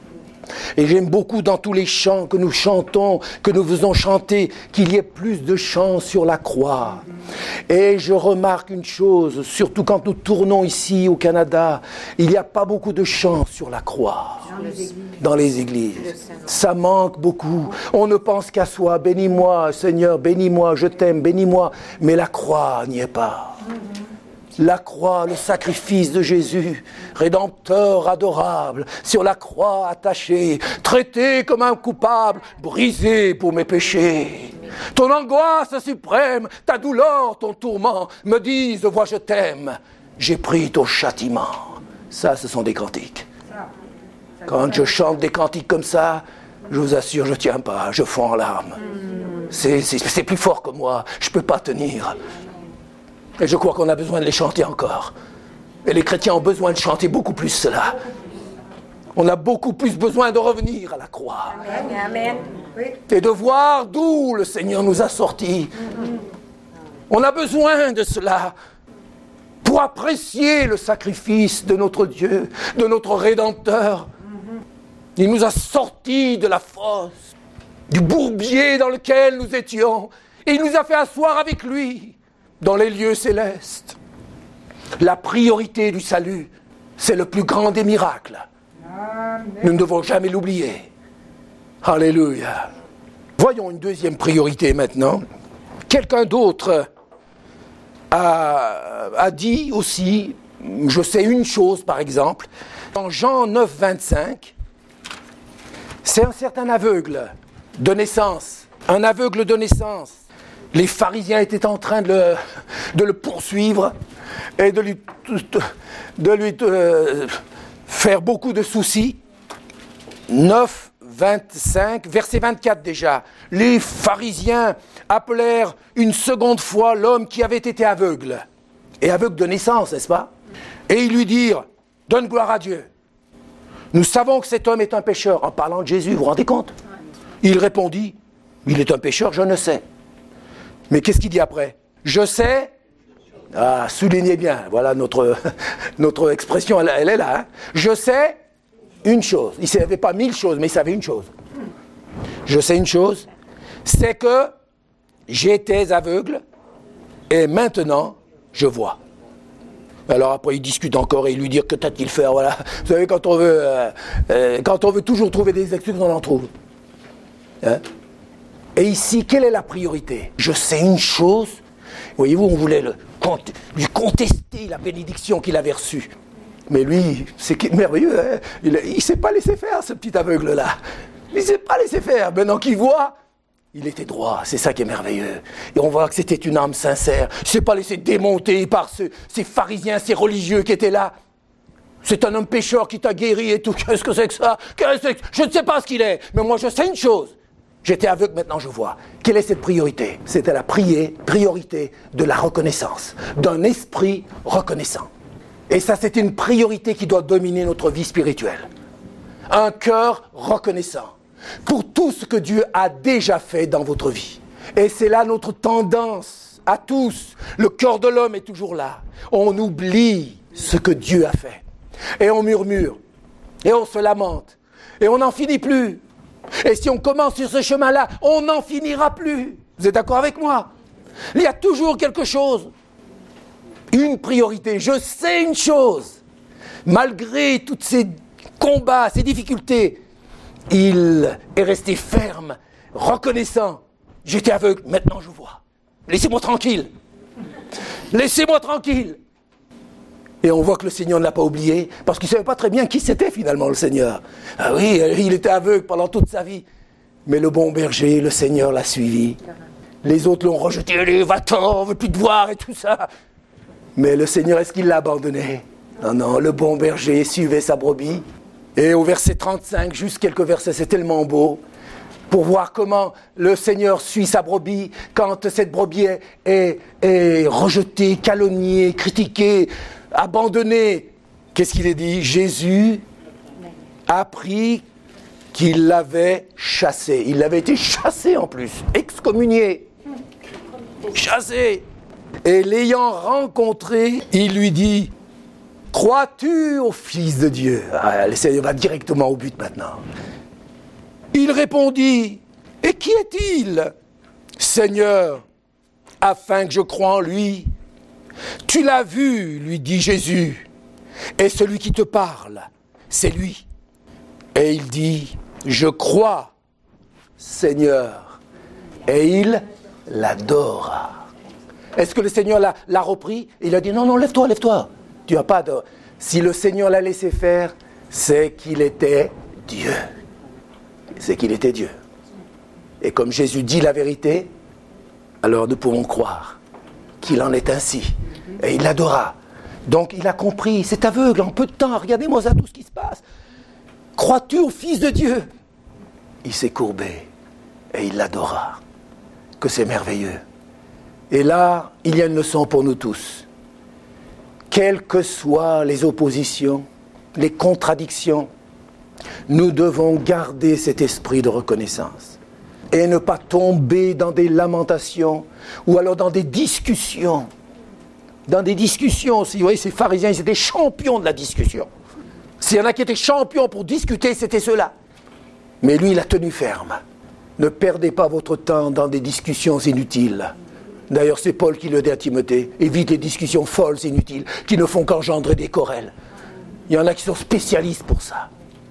Et j'aime beaucoup dans tous les chants que nous chantons, que nous faisons chanter, qu'il y ait plus de chants sur la croix. Et je remarque une chose, surtout quand nous tournons ici au Canada, il n'y a pas beaucoup de chants sur la croix. Dans les églises. Dans les églises. Ça manque beaucoup. On ne pense qu'à soi. Bénis-moi, Seigneur, bénis-moi, je t'aime, bénis-moi. Mais la croix n'y est pas. La croix, le sacrifice de Jésus, rédempteur adorable, sur la croix attaché, traité comme un coupable, brisé pour mes péchés. Ton angoisse suprême, ta douleur, ton tourment, me disent, vois, je t'aime, j'ai pris ton châtiment. Ça, ce sont des cantiques. Quand je chante des cantiques comme ça, je vous assure, je ne tiens pas, je fonds en larmes. C'est, c'est, c'est plus fort que moi, je ne peux pas tenir. Et je crois qu'on a besoin de les chanter encore. Et les chrétiens ont besoin de chanter beaucoup plus cela. On a beaucoup plus besoin de revenir à la croix. Amen. Amen. Oui. Et de voir d'où le Seigneur nous a sortis. Mm-hmm. On a besoin de cela pour apprécier le sacrifice de notre Dieu, de notre Rédempteur. Mm-hmm. Il nous a sortis de la fosse, du bourbier dans lequel nous étions. Et il nous a fait asseoir avec lui dans les lieux célestes. La priorité du salut, c'est le plus grand des miracles. Amen. Nous ne devons jamais l'oublier. Alléluia. Voyons une deuxième priorité maintenant. Quelqu'un d'autre a, a dit aussi, je sais une chose par exemple, dans Jean neuf, vingt-cinq, c'est un certain aveugle de naissance, un aveugle de naissance. Les pharisiens étaient en train de le, de le poursuivre et de lui, de lui de faire beaucoup de soucis. neuf, vingt-cinq, verset vingt-quatre déjà. Les pharisiens appelèrent une seconde fois l'homme qui avait été aveugle. Et aveugle de naissance, n'est-ce pas? Et ils lui dirent, donne gloire à Dieu. Nous savons que cet homme est un pécheur. En parlant de Jésus, vous vous rendez compte? Il répondit, il est un pécheur, je ne sais. Mais qu'est-ce qu'il dit après? Je sais. Ah, soulignez bien, voilà notre, notre expression, elle, elle est là. Hein? Je sais une chose. Il ne savait pas mille choses, mais il savait une chose. Je sais une chose, c'est que j'étais aveugle et maintenant je vois. Alors après il discute encore et il lui dit que t'a-t-il fait, voilà. Vous savez, quand on veut, euh, euh, quand on veut toujours trouver des excuses, on en trouve. Hein? Et ici, quelle est la priorité? Je sais une chose. Voyez-vous, on voulait le, lui contester la bénédiction qu'il avait reçue. Mais lui, c'est merveilleux, hein? il ne s'est pas laissé faire, ce petit aveugle-là. Il ne s'est pas laissé faire. Maintenant qu'il voit, il était droit. C'est ça qui est merveilleux. Et on voit que c'était une âme sincère. Il ne s'est pas laissé démonter par ce, ces pharisiens, ces religieux qui étaient là. C'est un homme pécheur qui t'a guéri et tout. Qu'est-ce que c'est que ça? Qu'est-ce que... Je ne sais pas ce qu'il est. Mais moi, je sais une chose. J'étais aveugle, maintenant je vois. Quelle est cette priorité? C'était la prier, priorité de la reconnaissance, d'un esprit reconnaissant. Et ça, c'est une priorité qui doit dominer notre vie spirituelle. Un cœur reconnaissant pour tout ce que Dieu a déjà fait dans votre vie. Et c'est là notre tendance à tous. Le cœur de l'homme est toujours là. On oublie ce que Dieu a fait. Et on murmure. Et on se lamente. Et on n'en finit plus. Et si on commence sur ce chemin-là, on n'en finira plus. Vous êtes d'accord avec moi? Il y a toujours quelque chose. Une priorité. Je sais une chose. Malgré tous ces combats, ces difficultés, il est resté ferme, reconnaissant. J'étais aveugle, maintenant je vois. Laissez-moi tranquille. Laissez-moi tranquille. Et on voit que le Seigneur ne l'a pas oublié, parce qu'il ne savait pas très bien qui c'était finalement le Seigneur. Ah oui, il était aveugle pendant toute sa vie. Mais le bon berger, le Seigneur l'a suivi. Les autres l'ont rejeté, allez, va-t'en, on ne veut plus te voir et tout ça. Mais le Seigneur, est-ce qu'il l'a abandonné? Non, non, le bon berger suivait sa brebis. Et au verset trente-cinq, juste quelques versets, c'est tellement beau, pour voir comment le Seigneur suit sa brebis quand cette brebis est, est, est rejetée, calomniée, critiquée, abandonnée. Qu'est-ce qu'il est dit? Jésus a appris qu'il l'avait chassé. Il avait été chassé en plus, excommunié, chassé. Et l'ayant rencontré, il lui dit, crois-tu au Fils de Dieu? Ah, le Seigneur va directement au but maintenant. Il répondit, et qui est-il, Seigneur, afin que je croie en lui? Tu l'as vu, lui dit Jésus, et celui qui te parle, c'est lui. Et il dit, je crois, Seigneur, et il l'adora. Est-ce que le Seigneur l'a, l'a repris? Il a dit, non, non, lève-toi, lève-toi. Tu n'as pas de... Si le Seigneur l'a laissé faire, c'est qu'il était Dieu. C'est qu'il était Dieu. Et comme Jésus dit la vérité, alors nous pouvons croire qu'il en est ainsi. Et il l'adora. Donc il a compris, c'est aveugle en peu de temps. Regardez-moi ça, tout ce qui se passe. Crois-tu au Fils de Dieu? Il s'est courbé et il l'adora. Que c'est merveilleux. Et là, il y a une leçon pour nous tous. Quelles que soient les oppositions, les contradictions, nous devons garder cet esprit de reconnaissance et ne pas tomber dans des lamentations ou alors dans des discussions. Dans des discussions aussi. Vous voyez, ces pharisiens, ils étaient champions de la discussion. S'il y en a qui étaient champions pour discuter, c'était ceux-là. Mais lui, il a tenu ferme. Ne perdez pas votre temps dans des discussions inutiles. D'ailleurs, c'est Paul qui le dit à Timothée. Évite les discussions folles, inutiles, qui ne font qu'engendrer des querelles. Il y en a qui sont spécialistes pour ça.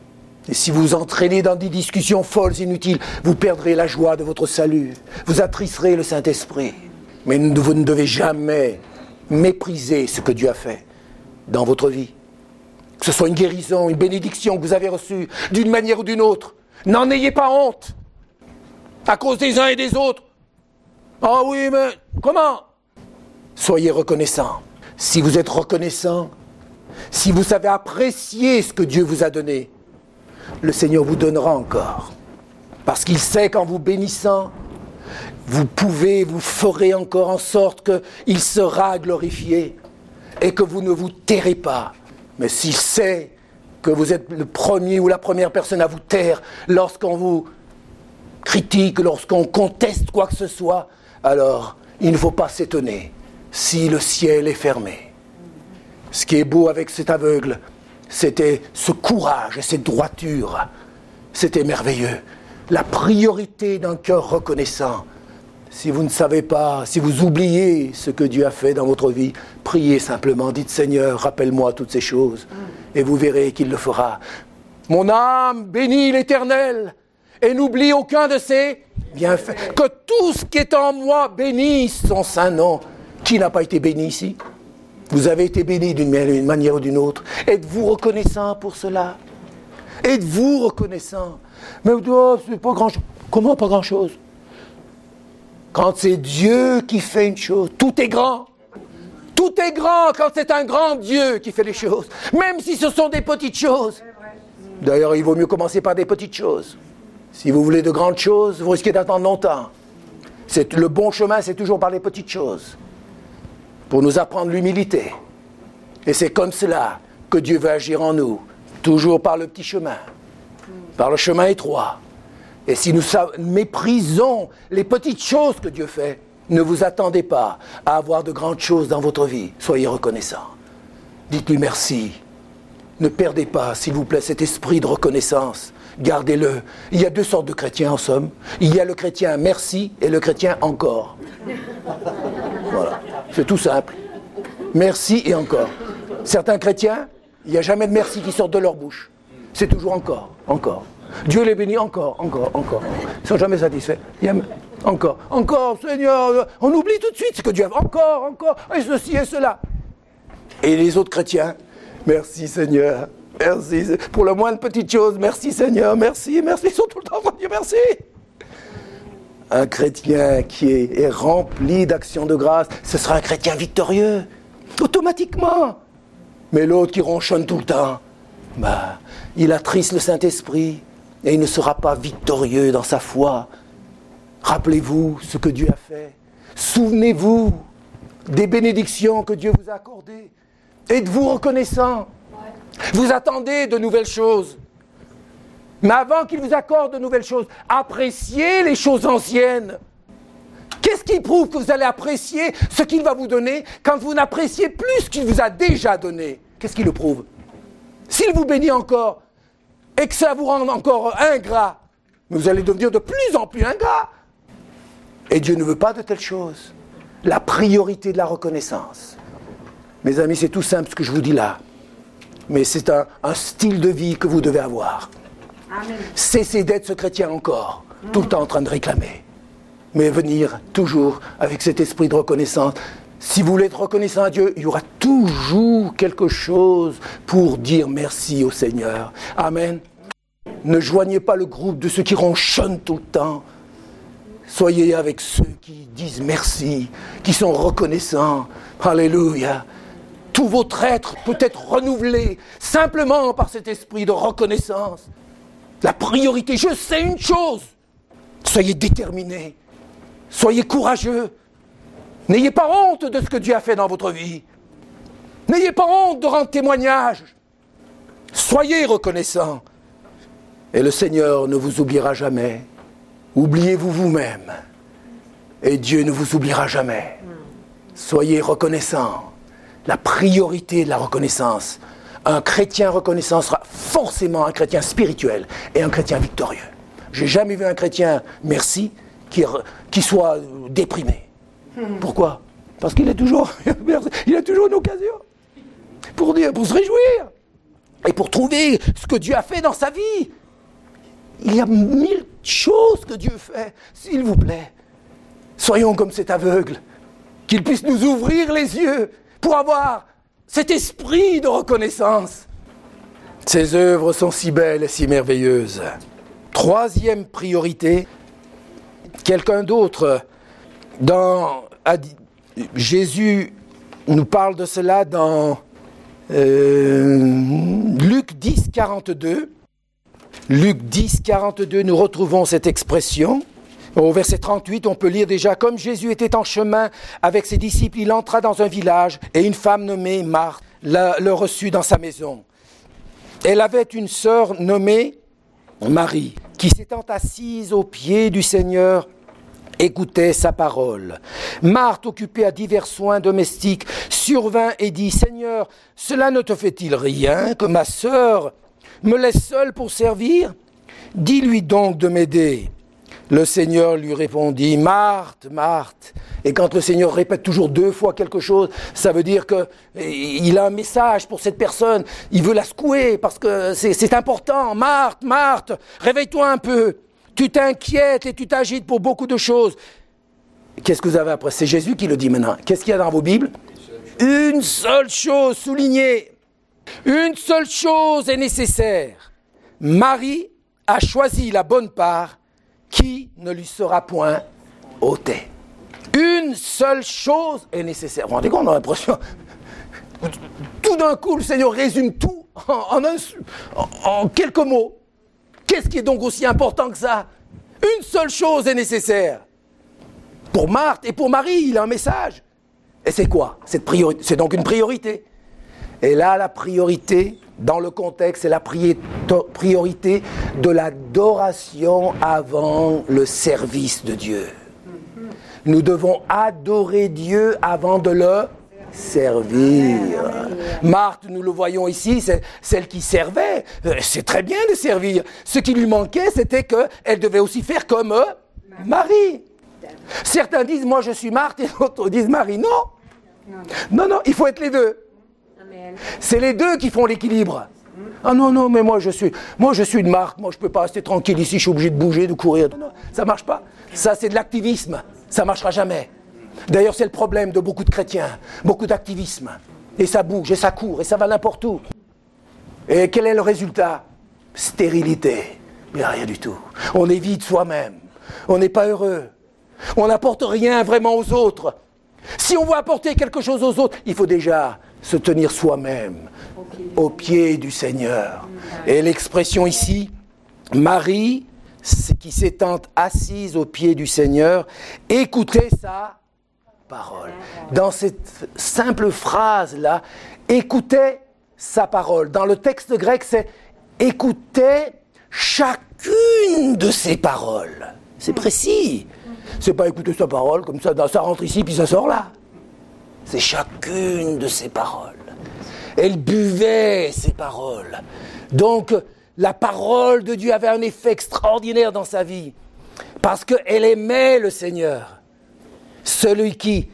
Et si vous vous entraînez dans des discussions folles, inutiles, vous perdrez la joie de votre salut. Vous attristerez le Saint-Esprit. Mais vous ne devez jamais mépriser ce que Dieu a fait dans votre vie. Que ce soit une guérison, une bénédiction que vous avez reçue, d'une manière ou d'une autre. N'en ayez pas honte. À cause des uns et des autres. Ah oui, mais comment? Soyez reconnaissants. Si vous êtes reconnaissant, si vous savez apprécier ce que Dieu vous a donné, le Seigneur vous donnera encore. Parce qu'il sait qu'en vous bénissant, vous pouvez, vous ferez encore en sorte qu'il sera glorifié et que vous ne vous tairez pas. Mais s'il sait que vous êtes le premier ou la première personne à vous taire lorsqu'on vous critique, lorsqu'on conteste quoi que ce soit, alors il ne faut pas s'étonner si le ciel est fermé. Ce qui est beau avec cet aveugle, c'était ce courage et cette droiture. C'était merveilleux. La priorité d'un cœur reconnaissant. Si vous ne savez pas, si vous oubliez ce que Dieu a fait dans votre vie, priez simplement, dites Seigneur, rappelle-moi toutes ces choses, et vous verrez qu'il le fera. Mon âme bénit l'Éternel, et n'oublie aucun de ses bienfaits. Que tout ce qui est en moi bénisse son saint nom. Qui n'a pas été béni ici? Vous avez été béni d'une manière ou d'une autre. Êtes-vous reconnaissant pour cela? Êtes-vous reconnaissant? Mais oh, c'est pas grand-chose. Comment pas grand-chose? Quand c'est Dieu qui fait une chose, tout est grand. Tout est grand quand c'est un grand Dieu qui fait les choses. Même si ce sont des petites choses. D'ailleurs, il vaut mieux commencer par des petites choses. Si vous voulez de grandes choses, vous risquez d'attendre longtemps. C'est, le bon chemin, c'est toujours par les petites choses. Pour nous apprendre l'humilité. Et c'est comme cela que Dieu veut agir en nous. Toujours par le petit chemin. Par le chemin étroit. Et si nous méprisons les petites choses que Dieu fait, ne vous attendez pas à avoir de grandes choses dans votre vie. Soyez reconnaissants. Dites-lui merci. Ne perdez pas, s'il vous plaît, cet esprit de reconnaissance. Gardez-le. Il y a deux sortes de chrétiens en somme. Il y a le chrétien merci et le chrétien encore. Voilà. C'est tout simple. Merci et encore. Certains chrétiens, il n'y a jamais de merci qui sort de leur bouche. C'est toujours encore, encore. Dieu les bénit encore, encore, encore. Ils ne sont jamais satisfaits. Il y a encore, encore, Seigneur. On oublie tout de suite ce que Dieu a fait. Encore, encore, et ceci et cela. Et les autres chrétiens, merci Seigneur. Merci. Pour le moins de petites choses, merci Seigneur, merci, merci. Ils sont tout le temps en train de dire merci. Un chrétien qui est, est rempli d'actions de grâce, ce sera un chrétien victorieux, automatiquement. Mais l'autre qui ronchonne tout le temps, bah, il attriste le Saint-Esprit et il ne sera pas victorieux dans sa foi. Rappelez-vous ce que Dieu a fait. Souvenez-vous des bénédictions que Dieu vous a accordées. Êtes-vous reconnaissant? Vous attendez de nouvelles choses. Mais avant qu'il vous accorde de nouvelles choses, appréciez les choses anciennes. Qu'est-ce qui prouve que vous allez apprécier ce qu'il va vous donner quand vous n'appréciez plus ce qu'il vous a déjà donné? Qu'est-ce qui le prouve? S'il vous bénit encore et que ça vous rend encore ingrat, vous allez devenir de plus en plus ingrat. Et Dieu ne veut pas de telles choses. La priorité de la reconnaissance. Mes amis, c'est tout simple ce que je vous dis là. Mais c'est un, un style de vie que vous devez avoir. Amen. Cessez d'être ce chrétien encore, tout le temps en train de réclamer. Mais venir toujours avec cet esprit de reconnaissance. Si vous voulez être reconnaissant à Dieu, il y aura toujours quelque chose pour dire merci au Seigneur. Amen. Ne joignez pas le groupe de ceux qui ronchonnent tout le temps. Soyez avec ceux qui disent merci, qui sont reconnaissants. Alléluia. Tout votre être peut être renouvelé simplement par cet esprit de reconnaissance. La priorité, je sais une chose. Soyez déterminés. Soyez courageux. N'ayez pas honte de ce que Dieu a fait dans votre vie. N'ayez pas honte de rendre témoignage. Soyez reconnaissants. Et le Seigneur ne vous oubliera jamais. Oubliez-vous vous-même. Et Dieu ne vous oubliera jamais. Soyez reconnaissants. La priorité de la reconnaissance. Un chrétien reconnaissant sera forcément un chrétien spirituel et un chrétien victorieux. J'ai jamais vu un chrétien merci qui, qui soit déprimé. Pourquoi? Parce qu'il a toujours, il a toujours une occasion pour dire, pour se réjouir. et pour trouver ce que Dieu a fait dans sa vie. Il y a mille choses que Dieu fait. S'il vous plaît, soyons comme cet aveugle, qu'il puisse nous ouvrir les yeux pour avoir cet esprit de reconnaissance. Ses œuvres sont si belles et si merveilleuses. Troisième priorité, quelqu'un d'autre, dans, a dit, Jésus nous parle de cela dans euh, Luc dix, quarante-deux. Luc dix, quarante-deux, nous retrouvons cette expression. Au verset trente-huit, on peut lire déjà « Comme Jésus était en chemin avec ses disciples, il entra dans un village et une femme nommée Marthe la, le reçut dans sa maison. Elle avait une sœur nommée Marie, qui s'étant assise aux pieds du Seigneur, écoutait sa parole. Marthe, occupée à divers soins domestiques, survint et dit « Seigneur, cela ne te fait-il rien que ma sœur me laisse seule pour servir? Dis-lui donc de m'aider. » Le Seigneur lui répondit « Marthe, Marthe ». Et quand le Seigneur répète toujours deux fois quelque chose, ça veut dire qu'il a un message pour cette personne. Il veut la secouer parce que c'est, c'est important. « Marthe, Marthe, réveille-toi un peu. Tu t'inquiètes et tu t'agites pour beaucoup de choses. » Qu'est-ce que vous avez après? C'est Jésus qui le dit maintenant. Qu'est-ce qu'il y a dans vos Bibles? Une seule chose, soulignée. Une seule chose est nécessaire. Marie a choisi la bonne part qui ne lui sera point ôtée. Une seule chose est nécessaire. Vous vous rendez compte, on a l'impression... Tout d'un coup, le Seigneur résume tout en, en, un, en, en quelques mots. Qu'est-ce qui est donc aussi important que ça? Une seule chose est nécessaire. Pour Marthe et pour Marie, il a un message. Et c'est quoi? Cette priori- C'est donc une priorité. Et là, la priorité, dans le contexte, c'est la pri- priorité de l'adoration avant le service de Dieu. Nous devons adorer Dieu avant de le servir. Marthe, nous le voyons ici, c'est celle qui servait. C'est très bien de servir. Ce qui lui manquait, c'était qu'elle devait aussi faire comme Marie. Certains disent, moi je suis Marthe, et d'autres disent Marie. Non, non, non, il faut être les deux. C'est les deux qui font l'équilibre. Ah non, non, mais moi je suis, moi je suis une Marthe, moi je ne peux pas rester tranquille ici, je suis obligé de bouger, de courir. Non, non, ça ne marche pas. Ça, c'est de l'activisme. Ça ne marchera jamais. D'ailleurs, c'est le problème de beaucoup de chrétiens, beaucoup d'activisme. Et ça bouge, et ça court, et ça va n'importe où. Et quel est le résultat? Stérilité. Mais rien du tout. On est vide soi-même. On n'est pas heureux. On n'apporte rien vraiment aux autres. Si on veut apporter quelque chose aux autres, il faut déjà se tenir soi-même au pied du Seigneur. Et l'expression ici, Marie, qui s'étant assise au pied du Seigneur, écoutez sa parole. Dans cette simple phrase-là, écoutez sa parole. Dans le texte grec, c'est écoutez chacune de ses paroles. C'est précis. C'est pas écouter sa parole comme ça, ça rentre ici puis ça sort là. C'est chacune de ses paroles. Elle buvait ses paroles. Donc, la parole de Dieu avait un effet extraordinaire dans sa vie. Parce qu'elle aimait le Seigneur. Celui qui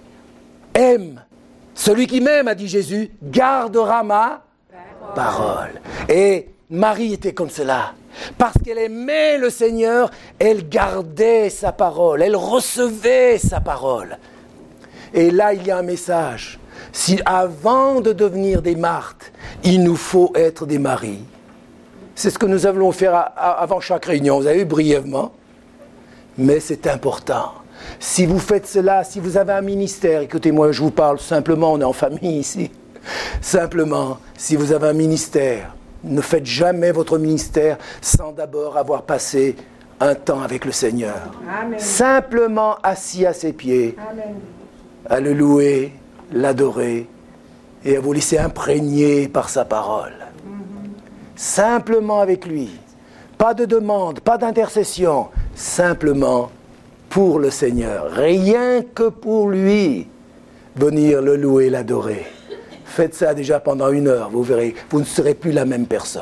aime, celui qui m'aime, a dit Jésus, gardera ma parole. Et Marie était comme cela. Parce qu'elle aimait le Seigneur, elle gardait sa parole, elle recevait sa parole. Et là, il y a un message. Si avant de devenir des Marthes, il nous faut être des Maries. C'est ce que nous allons faire à, à, avant chaque réunion. Vous avez vu brièvement. Mais c'est important. Si vous faites cela, si vous avez un ministère, écoutez-moi, je vous parle simplement, on est en famille ici. Simplement, si vous avez un ministère, ne faites jamais votre ministère sans d'abord avoir passé un temps avec le Seigneur. Amen. Simplement assis à ses pieds, Amen. À le louer, l'adorer et à vous laisser imprégner par sa parole. Mm-hmm. Simplement avec lui. Pas de demande, pas d'intercession. Simplement pour le Seigneur. Rien que pour lui. Venir le louer, l'adorer. Faites ça déjà pendant une heure, vous verrez, vous ne serez plus la même personne.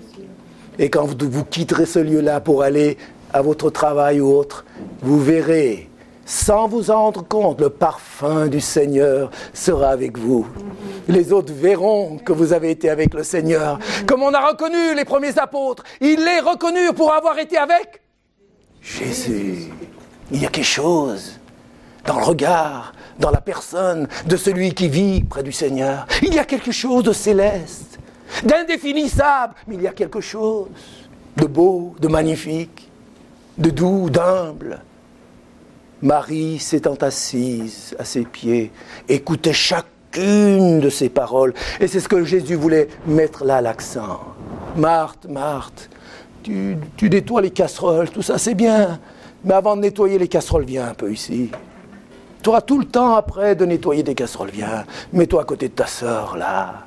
Et quand vous, vous quitterez ce lieu-là pour aller à votre travail ou autre, vous verrez sans vous en rendre compte, le parfum du Seigneur sera avec vous. Les autres verront que vous avez été avec le Seigneur. Comme on a reconnu les premiers apôtres, ils les reconnurent pour avoir été avec Jésus. Il y a quelque chose dans le regard, dans la personne de celui qui vit près du Seigneur. Il y a quelque chose de céleste, d'indéfinissable, mais il y a quelque chose de beau, de magnifique, de doux, d'humble. Marie, s'étant assise à ses pieds, écoutait chacune de ses paroles. Et c'est ce que Jésus voulait mettre là l'accent. Marthe, Marthe, tu, tu nettoies les casseroles, tout ça c'est bien. Mais avant de nettoyer les casseroles, viens un peu ici. Tu auras tout le temps après de nettoyer des casseroles, viens. Mets-toi à côté de ta sœur, là.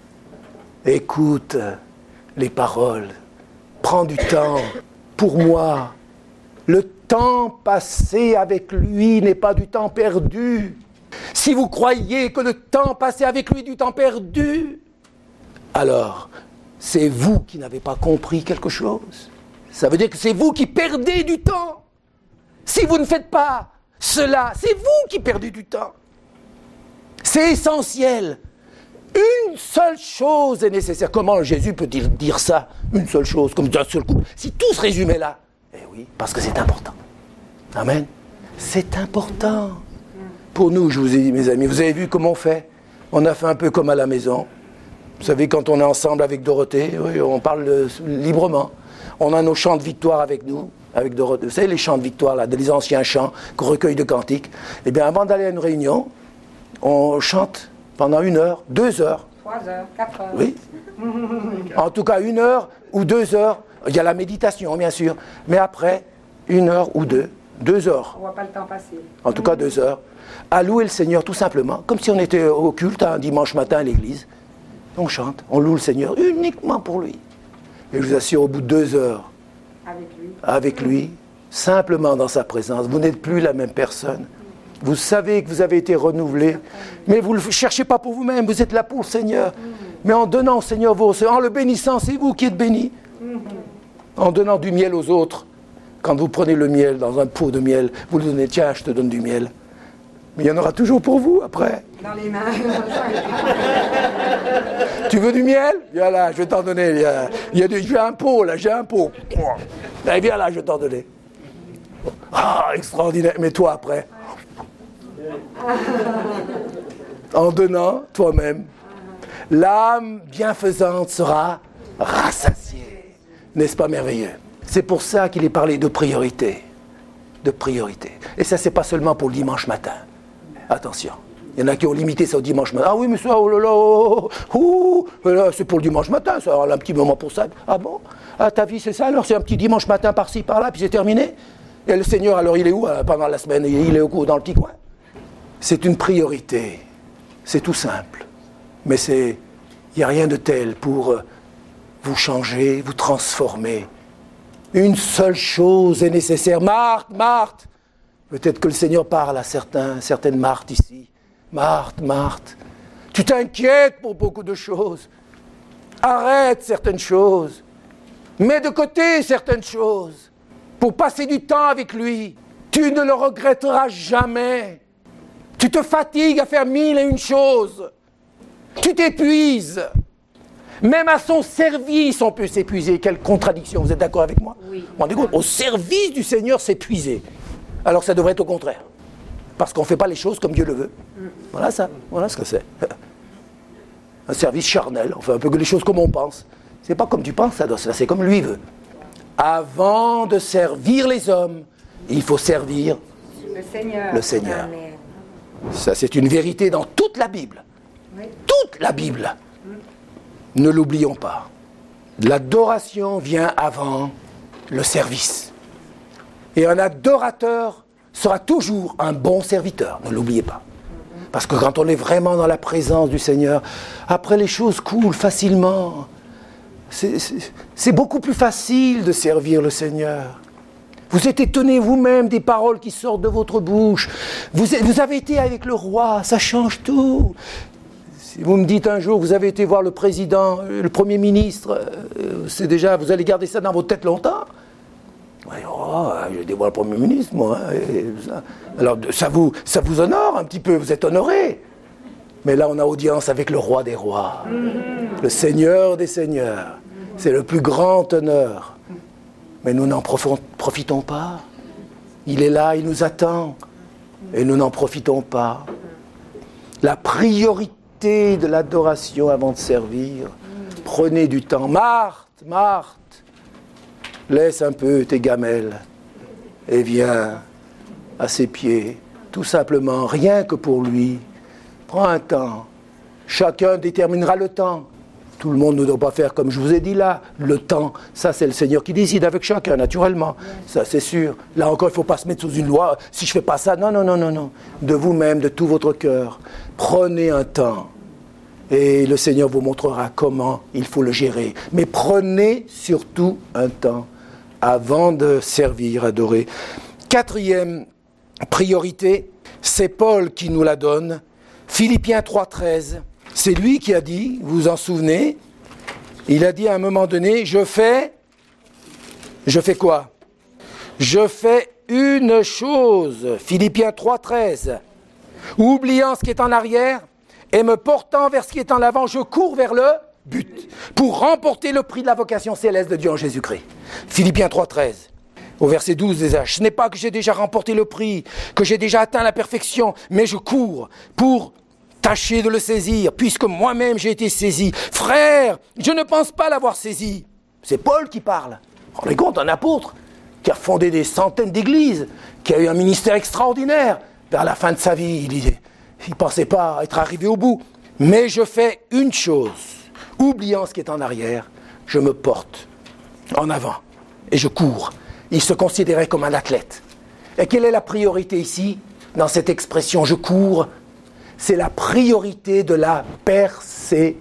Écoute les paroles. Prends du temps pour moi. Le temps passé avec lui n'est pas du temps perdu. Si vous croyez que le temps passé avec lui est du temps perdu, alors c'est vous qui n'avez pas compris quelque chose. Ça veut dire que c'est vous qui perdez du temps. Si vous ne faites pas cela, c'est vous qui perdez du temps. C'est essentiel. Une seule chose est nécessaire. Comment Jésus peut-il dire ça? Une seule chose, comme d'un seul coup. Si tout se résumait là. Eh oui, parce que c'est important. Amen. C'est important. Pour nous, je vous ai dit, mes amis, vous avez vu comment on fait? On a fait un peu comme à la maison. Vous savez, quand on est ensemble avec Dorothée, oui, on parle euh, librement. On a nos chants de victoire avec nous, avec Dorothée. Vous savez, les chants de victoire, là, des anciens chants, recueil de cantiques. Eh bien, avant d'aller à une réunion, on chante pendant une heure, deux heures. Trois heures, quatre heures. Oui. En tout cas, une heure ou deux heures. Il y a la méditation, bien sûr. Mais après, une heure ou deux, deux heures. On ne voit pas le temps passer. En tout cas, deux heures. À louer le Seigneur, tout simplement. Comme si on était au culte un dimanche matin à l'église. On chante, on loue le Seigneur uniquement pour lui. Et je vous assure, au bout de deux heures, avec lui, avec lui, simplement dans sa présence, vous n'êtes plus la même personne. Vous savez que vous avez été renouvelé, mais vous ne le cherchez pas pour vous-même, vous êtes là pour le Seigneur. Mais en donnant au Seigneur vos... En le bénissant, c'est vous qui êtes bénis. En donnant du miel aux autres, quand vous prenez le miel dans un pot de miel, vous le donnez, tiens, je te donne du miel. Mais il y en aura toujours pour vous après. dans les mains. Tu veux du miel? Viens là, je vais t'en donner. Il y a, il y a du, j'ai un pot là, j'ai un pot. Allez, viens là, je vais t'en donner. Ah, extraordinaire. Mais toi après. En donnant toi-même, l'âme bienfaisante sera rassasiée. N'est-ce pas merveilleux? C'est pour ça qu'il est parlé de priorité. De priorité. Et ça, c'est pas seulement pour le dimanche matin. Attention. Il y en a qui ont limité ça au dimanche matin. Ah oui, mais ça, oh là là, oh, oh, oh, là, c'est pour le dimanche matin, ça, alors, un petit moment pour ça. Ah bon? Ah, ta vie, c'est ça, alors c'est un petit dimanche matin par-ci, par-là, puis c'est terminé? Et le Seigneur, alors, il est où pendant la semaine? Il est où, dans le petit coin? C'est une priorité. C'est tout simple. Mais c'est, il n'y a rien de tel pour vous changer, vous transformer. Une seule chose est nécessaire. Marthe, Marthe! Peut-être que le Seigneur parle à certains, certaines Marthes ici. Marthe, Marthe, tu t'inquiètes pour beaucoup de choses. Arrête certaines choses. Mets de côté certaines choses pour passer du temps avec lui. Tu ne le regretteras jamais. Tu te fatigues à faire mille et une choses. Tu t'épuises. Même à son service, on peut s'épuiser. Quelle contradiction, vous êtes d'accord avec moi? Oui. Bon, du coup, au service du Seigneur, s'épuiser. Alors ça devrait être au contraire. Parce qu'on ne fait pas les choses comme Dieu le veut. Voilà ça, voilà ce que c'est. Un service charnel, on fait un peu les choses comme on pense. C'est pas comme tu penses, ça doit se c'est comme lui veut. Avant de servir les hommes, il faut servir Le Seigneur. le Seigneur. Amen. Ça, c'est une vérité dans toute la Bible. Oui. Toute la Bible. Ne l'oublions pas. L'adoration vient avant le service. Et un adorateur sera toujours un bon serviteur. Ne l'oubliez pas. Parce que quand on est vraiment dans la présence du Seigneur, après les choses coulent facilement. C'est, c'est, c'est beaucoup plus facile de servir le Seigneur. Vous êtes étonnés vous-même des paroles qui sortent de votre bouche. Vous, êtes, vous avez été avec le roi, ça change tout. Si vous me dites un jour, vous avez été voir le président, le premier ministre, c'est déjà, vous allez garder ça dans votre tête longtemps. Ouais, oh, je dévoile le Premier ministre, moi. Hein, et ça. Alors, ça vous, ça vous honore un petit peu, vous êtes honoré. Mais là, on a audience avec le roi des rois, le Seigneur des seigneurs. C'est le plus grand honneur. Mais nous n'en profitons pas. Il est là, il nous attend. Et nous n'en profitons pas. La priorité de l'adoration avant de servir. Prenez du temps. Marthe, Marthe, laisse un peu tes gamelles et viens à ses pieds. Tout simplement, rien que pour lui. Prends un temps. Chacun déterminera le temps. Tout le monde ne doit pas faire comme je vous ai dit là. Le temps, ça c'est le Seigneur qui décide avec chacun, naturellement. Ça c'est sûr. Là encore, il ne faut pas se mettre sous une loi. Si je ne fais pas ça, non, non, non, non, non. De vous-même, de tout votre cœur. Prenez un temps. Et le Seigneur vous montrera comment il faut le gérer. Mais prenez surtout un temps avant de servir, adorer. Quatrième priorité, c'est Paul qui nous la donne. Philippiens trois treize. C'est lui qui a dit, vous vous en souvenez, il a dit à un moment donné, je fais, je fais quoi? Je fais une chose, Philippiens trois treize, oubliant ce qui est en arrière et me portant vers ce qui est en avant, je cours vers le but, pour remporter le prix de la vocation céleste de Dieu en Jésus-Christ. Philippiens trois treize. Au verset douze, ce n'est pas que j'ai déjà remporté le prix, que j'ai déjà atteint la perfection, mais je cours pour tâcher de le saisir, puisque moi-même j'ai été saisi. Frère, je ne pense pas l'avoir saisi. C'est Paul qui parle. Rendez compte, un apôtre qui a fondé des centaines d'églises, qui a eu un ministère extraordinaire. Vers la fin de sa vie, il ne pensait pas être arrivé au bout. Mais je fais une chose, oubliant ce qui est en arrière, je me porte en avant et je cours. Il se considérait comme un athlète. Et quelle est la priorité ici, dans cette expression « je cours » ? C'est la priorité de la persévérance.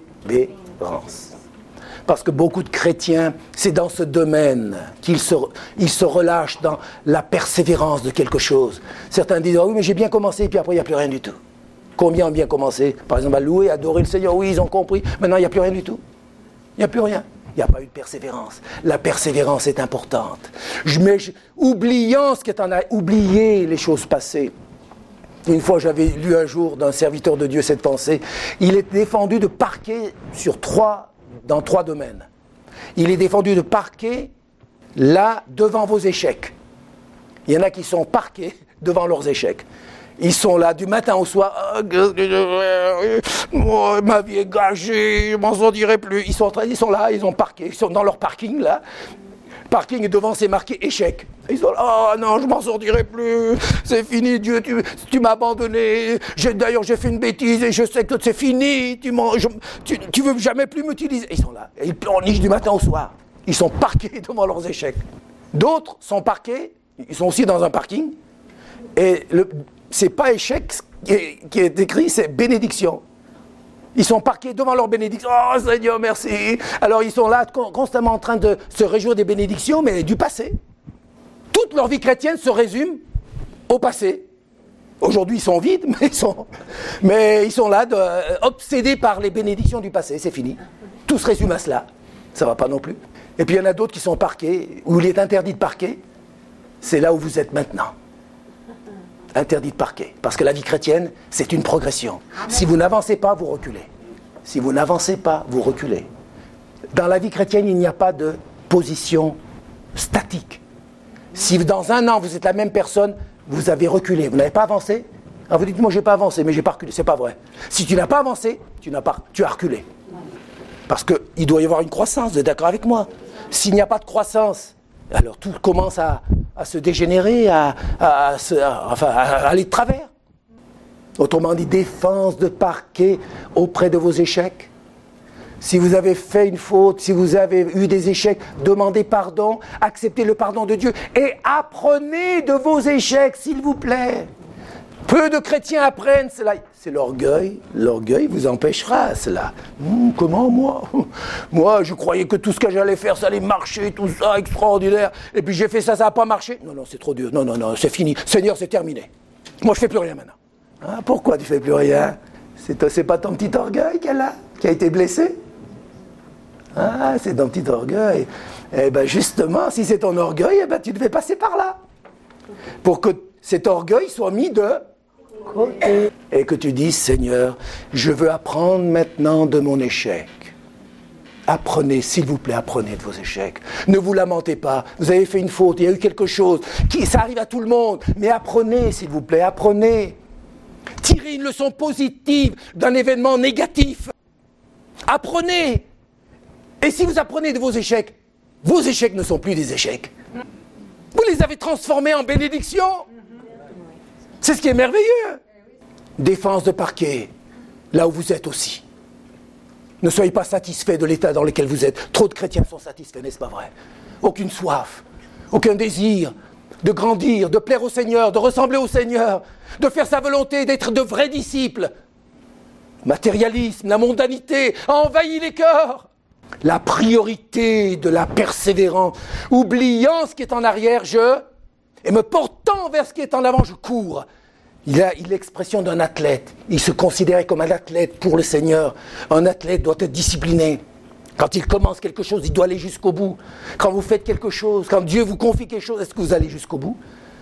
Parce que beaucoup de chrétiens, c'est dans ce domaine qu'ils se, ils se relâchent dans la persévérance de quelque chose. Certains disent oh, « oui, mais j'ai bien commencé, puis après, il n'y a plus rien du tout. » Combien ont bien commencé? Par exemple, à louer, à adorer le Seigneur, oui, ils ont compris. Maintenant, il n'y a plus rien du tout. Il n'y a plus rien. Il n'y a pas eu de persévérance. La persévérance est importante. Je, mais, je, oubliant ce qui est en a, oubliez les choses passées. Une fois, j'avais lu un jour d'un serviteur de Dieu cette pensée. Il est défendu de parquer sur trois, dans trois domaines. Il est défendu de parquer là, devant vos échecs. Il y en a qui sont parqués devant leurs échecs. Ils sont là du matin au soir. Oh, ma vie est gâchée, je m'en sortirai plus. Ils sont, ils sont là, ils ont parqué, ils sont dans leur parking là. Parking et devant c'est marqué échec. Ils sont là, oh non, je m'en sortirai plus, c'est fini, Dieu, tu, tu m'as abandonné. J'ai, d'ailleurs, j'ai fait une bêtise et je sais que c'est fini, tu, je, tu, tu veux jamais plus m'utiliser. Ils sont là, et ils pleurnichent du matin au soir. Ils sont parqués devant leurs échecs. D'autres sont parqués, ils sont aussi dans un parking, et le, c'est pas échec qui est, qui est écrit, c'est bénédiction. Ils sont parqués devant leur bénédiction. Oh Seigneur, merci. Alors ils sont là constamment en train de se réjouir des bénédictions, mais du passé. Toute leur vie chrétienne se résume au passé. Aujourd'hui, ils sont vides, mais ils sont, mais ils sont là, de, euh, obsédés par les bénédictions du passé. C'est fini. Tout se résume à cela. Ça ne va pas non plus. Et puis il y en a d'autres qui sont parqués, où il est interdit de parquer. C'est là où vous êtes maintenant. Interdit de parquer. Parce que la vie chrétienne, c'est une progression. Si vous n'avancez pas, vous reculez. Si vous n'avancez pas, vous reculez. Dans la vie chrétienne, il n'y a pas de position statique. Si dans un an, vous êtes la même personne, vous avez reculé. Vous n'avez pas avancé. Alors vous dites, moi, je n'ai pas avancé, mais je n'ai pas reculé. C'est pas vrai. Si tu n'as pas avancé, tu n'as pas, tu as reculé. Parce qu'il doit y avoir une croissance, vous êtes d'accord avec moi? S'il n'y a pas de croissance, alors tout commence à, à se dégénérer, à, à, à, se, à, enfin, à aller de travers. Autrement dit, défense de parquet auprès de vos échecs. Si vous avez fait une faute, si vous avez eu des échecs, demandez pardon, acceptez le pardon de Dieu et apprenez de vos échecs, s'il vous plaît. Peu de chrétiens apprennent cela. C'est l'orgueil. L'orgueil vous empêchera cela. Hum, comment moi Moi, je croyais que tout ce que j'allais faire, ça allait marcher, tout ça, extraordinaire. Et puis j'ai fait ça, ça n'a pas marché. Non, non, c'est trop dur. Non, non, non, c'est fini. Seigneur, c'est terminé. Moi, je ne fais plus rien maintenant. Ah, pourquoi tu ne fais plus rien? C'est, c'est pas ton petit orgueil qu'elle a, qui a été blessé? Ah, c'est ton petit orgueil. Eh bien, justement, si c'est ton orgueil, eh ben, tu devais passer par là. Pour que cet orgueil soit mis de côté. Et que tu dises, Seigneur, je veux apprendre maintenant de mon échec. Apprenez, s'il vous plaît, apprenez de vos échecs. Ne vous lamentez pas. Vous avez fait une faute, il y a eu quelque chose. Qui, ça arrive à tout le monde. Mais apprenez, s'il vous plaît, apprenez. Tirez une leçon positive d'un événement négatif. Apprenez. Et si vous apprenez de vos échecs, vos échecs ne sont plus des échecs. Vous les avez transformés en bénédictions. C'est ce qui est merveilleux. Défense de parquet, là où vous êtes aussi. Ne soyez pas satisfaits de l'état dans lequel vous êtes. Trop de chrétiens sont satisfaits, n'est-ce pas vrai? Aucune soif, aucun désir de grandir, de plaire au Seigneur, de ressembler au Seigneur, de faire sa volonté, d'être de vrais disciples. Matérialisme, la mondanité a envahi les cœurs. La priorité de la persévérance, oubliant ce qui est en arrière, je, et me portant vers ce qui est en avant, je cours. Il a il l'expression d'un athlète. Il se considérait comme un athlète pour le Seigneur. Un athlète doit être discipliné. Quand il commence quelque chose, il doit aller jusqu'au bout. Quand vous faites quelque chose, quand Dieu vous confie quelque chose, est-ce que vous allez jusqu'au bout?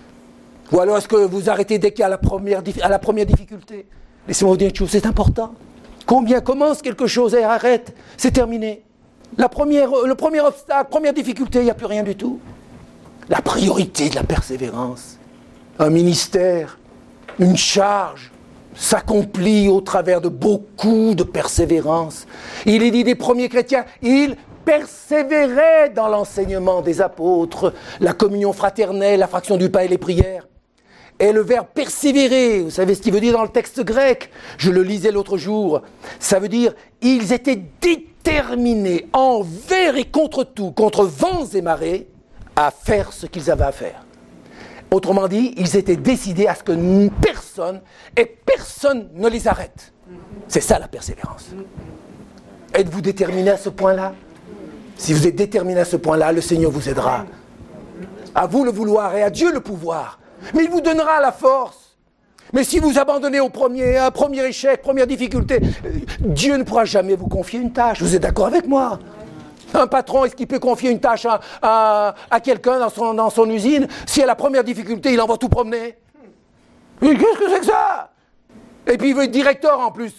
Ou alors est-ce que vous arrêtez dès qu'il y a la première, à la première difficulté? Laissez-moi vous dire une chose, c'est important. Combien commence quelque chose et arrête, c'est terminé. La première, le premier obstacle, première difficulté, il n'y a plus rien du tout. La priorité de la persévérance. Un ministère, une charge s'accomplit au travers de beaucoup de persévérance. Il est dit des premiers chrétiens, ils persévéraient dans l'enseignement des apôtres, la communion fraternelle, la fraction du pain et les prières. Et le verbe persévérer, vous savez ce qu'il veut dire dans le texte grec? Je le lisais l'autre jour. Ça veut dire, ils étaient déterminés envers et contre tout, contre vents et marées, à faire ce qu'ils avaient à faire. Autrement dit, ils étaient décidés à ce que personne, et personne ne les arrête. C'est ça la persévérance. Êtes-vous déterminé à ce point-là? Si vous êtes déterminé à ce point-là, le Seigneur vous aidera. À vous le vouloir et à Dieu le pouvoir. Mais il vous donnera la force. Mais si vous abandonnez au premier, à un premier échec, première difficulté, Dieu ne pourra jamais vous confier une tâche. Vous êtes d'accord avec moi? Un patron, est-ce qu'il peut confier une tâche à, à, à quelqu'un dans son, dans son usine? Si à la première difficulté, il envoie tout promener. Mais qu'est-ce que c'est que ça? Et puis il veut être directeur en plus.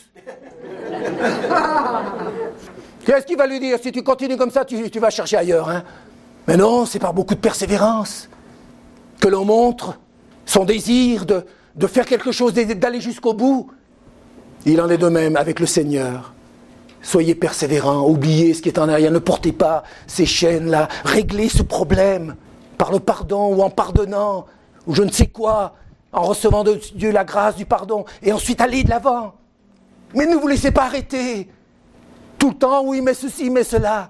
Qu'est-ce qu'il va lui dire? Si tu continues comme ça, tu, tu vas chercher ailleurs. Hein? Mais non, c'est par beaucoup de persévérance que l'on montre son désir de, de faire quelque chose, d'aller jusqu'au bout. Il en est de même avec le Seigneur. Soyez persévérants, oubliez ce qui est en arrière, ne portez pas ces chaînes-là, réglez ce problème par le pardon ou en pardonnant, ou je ne sais quoi, en recevant de Dieu la grâce du pardon, et ensuite allez de l'avant. Mais ne vous laissez pas arrêter. Tout le temps, oui, mais ceci, mais cela.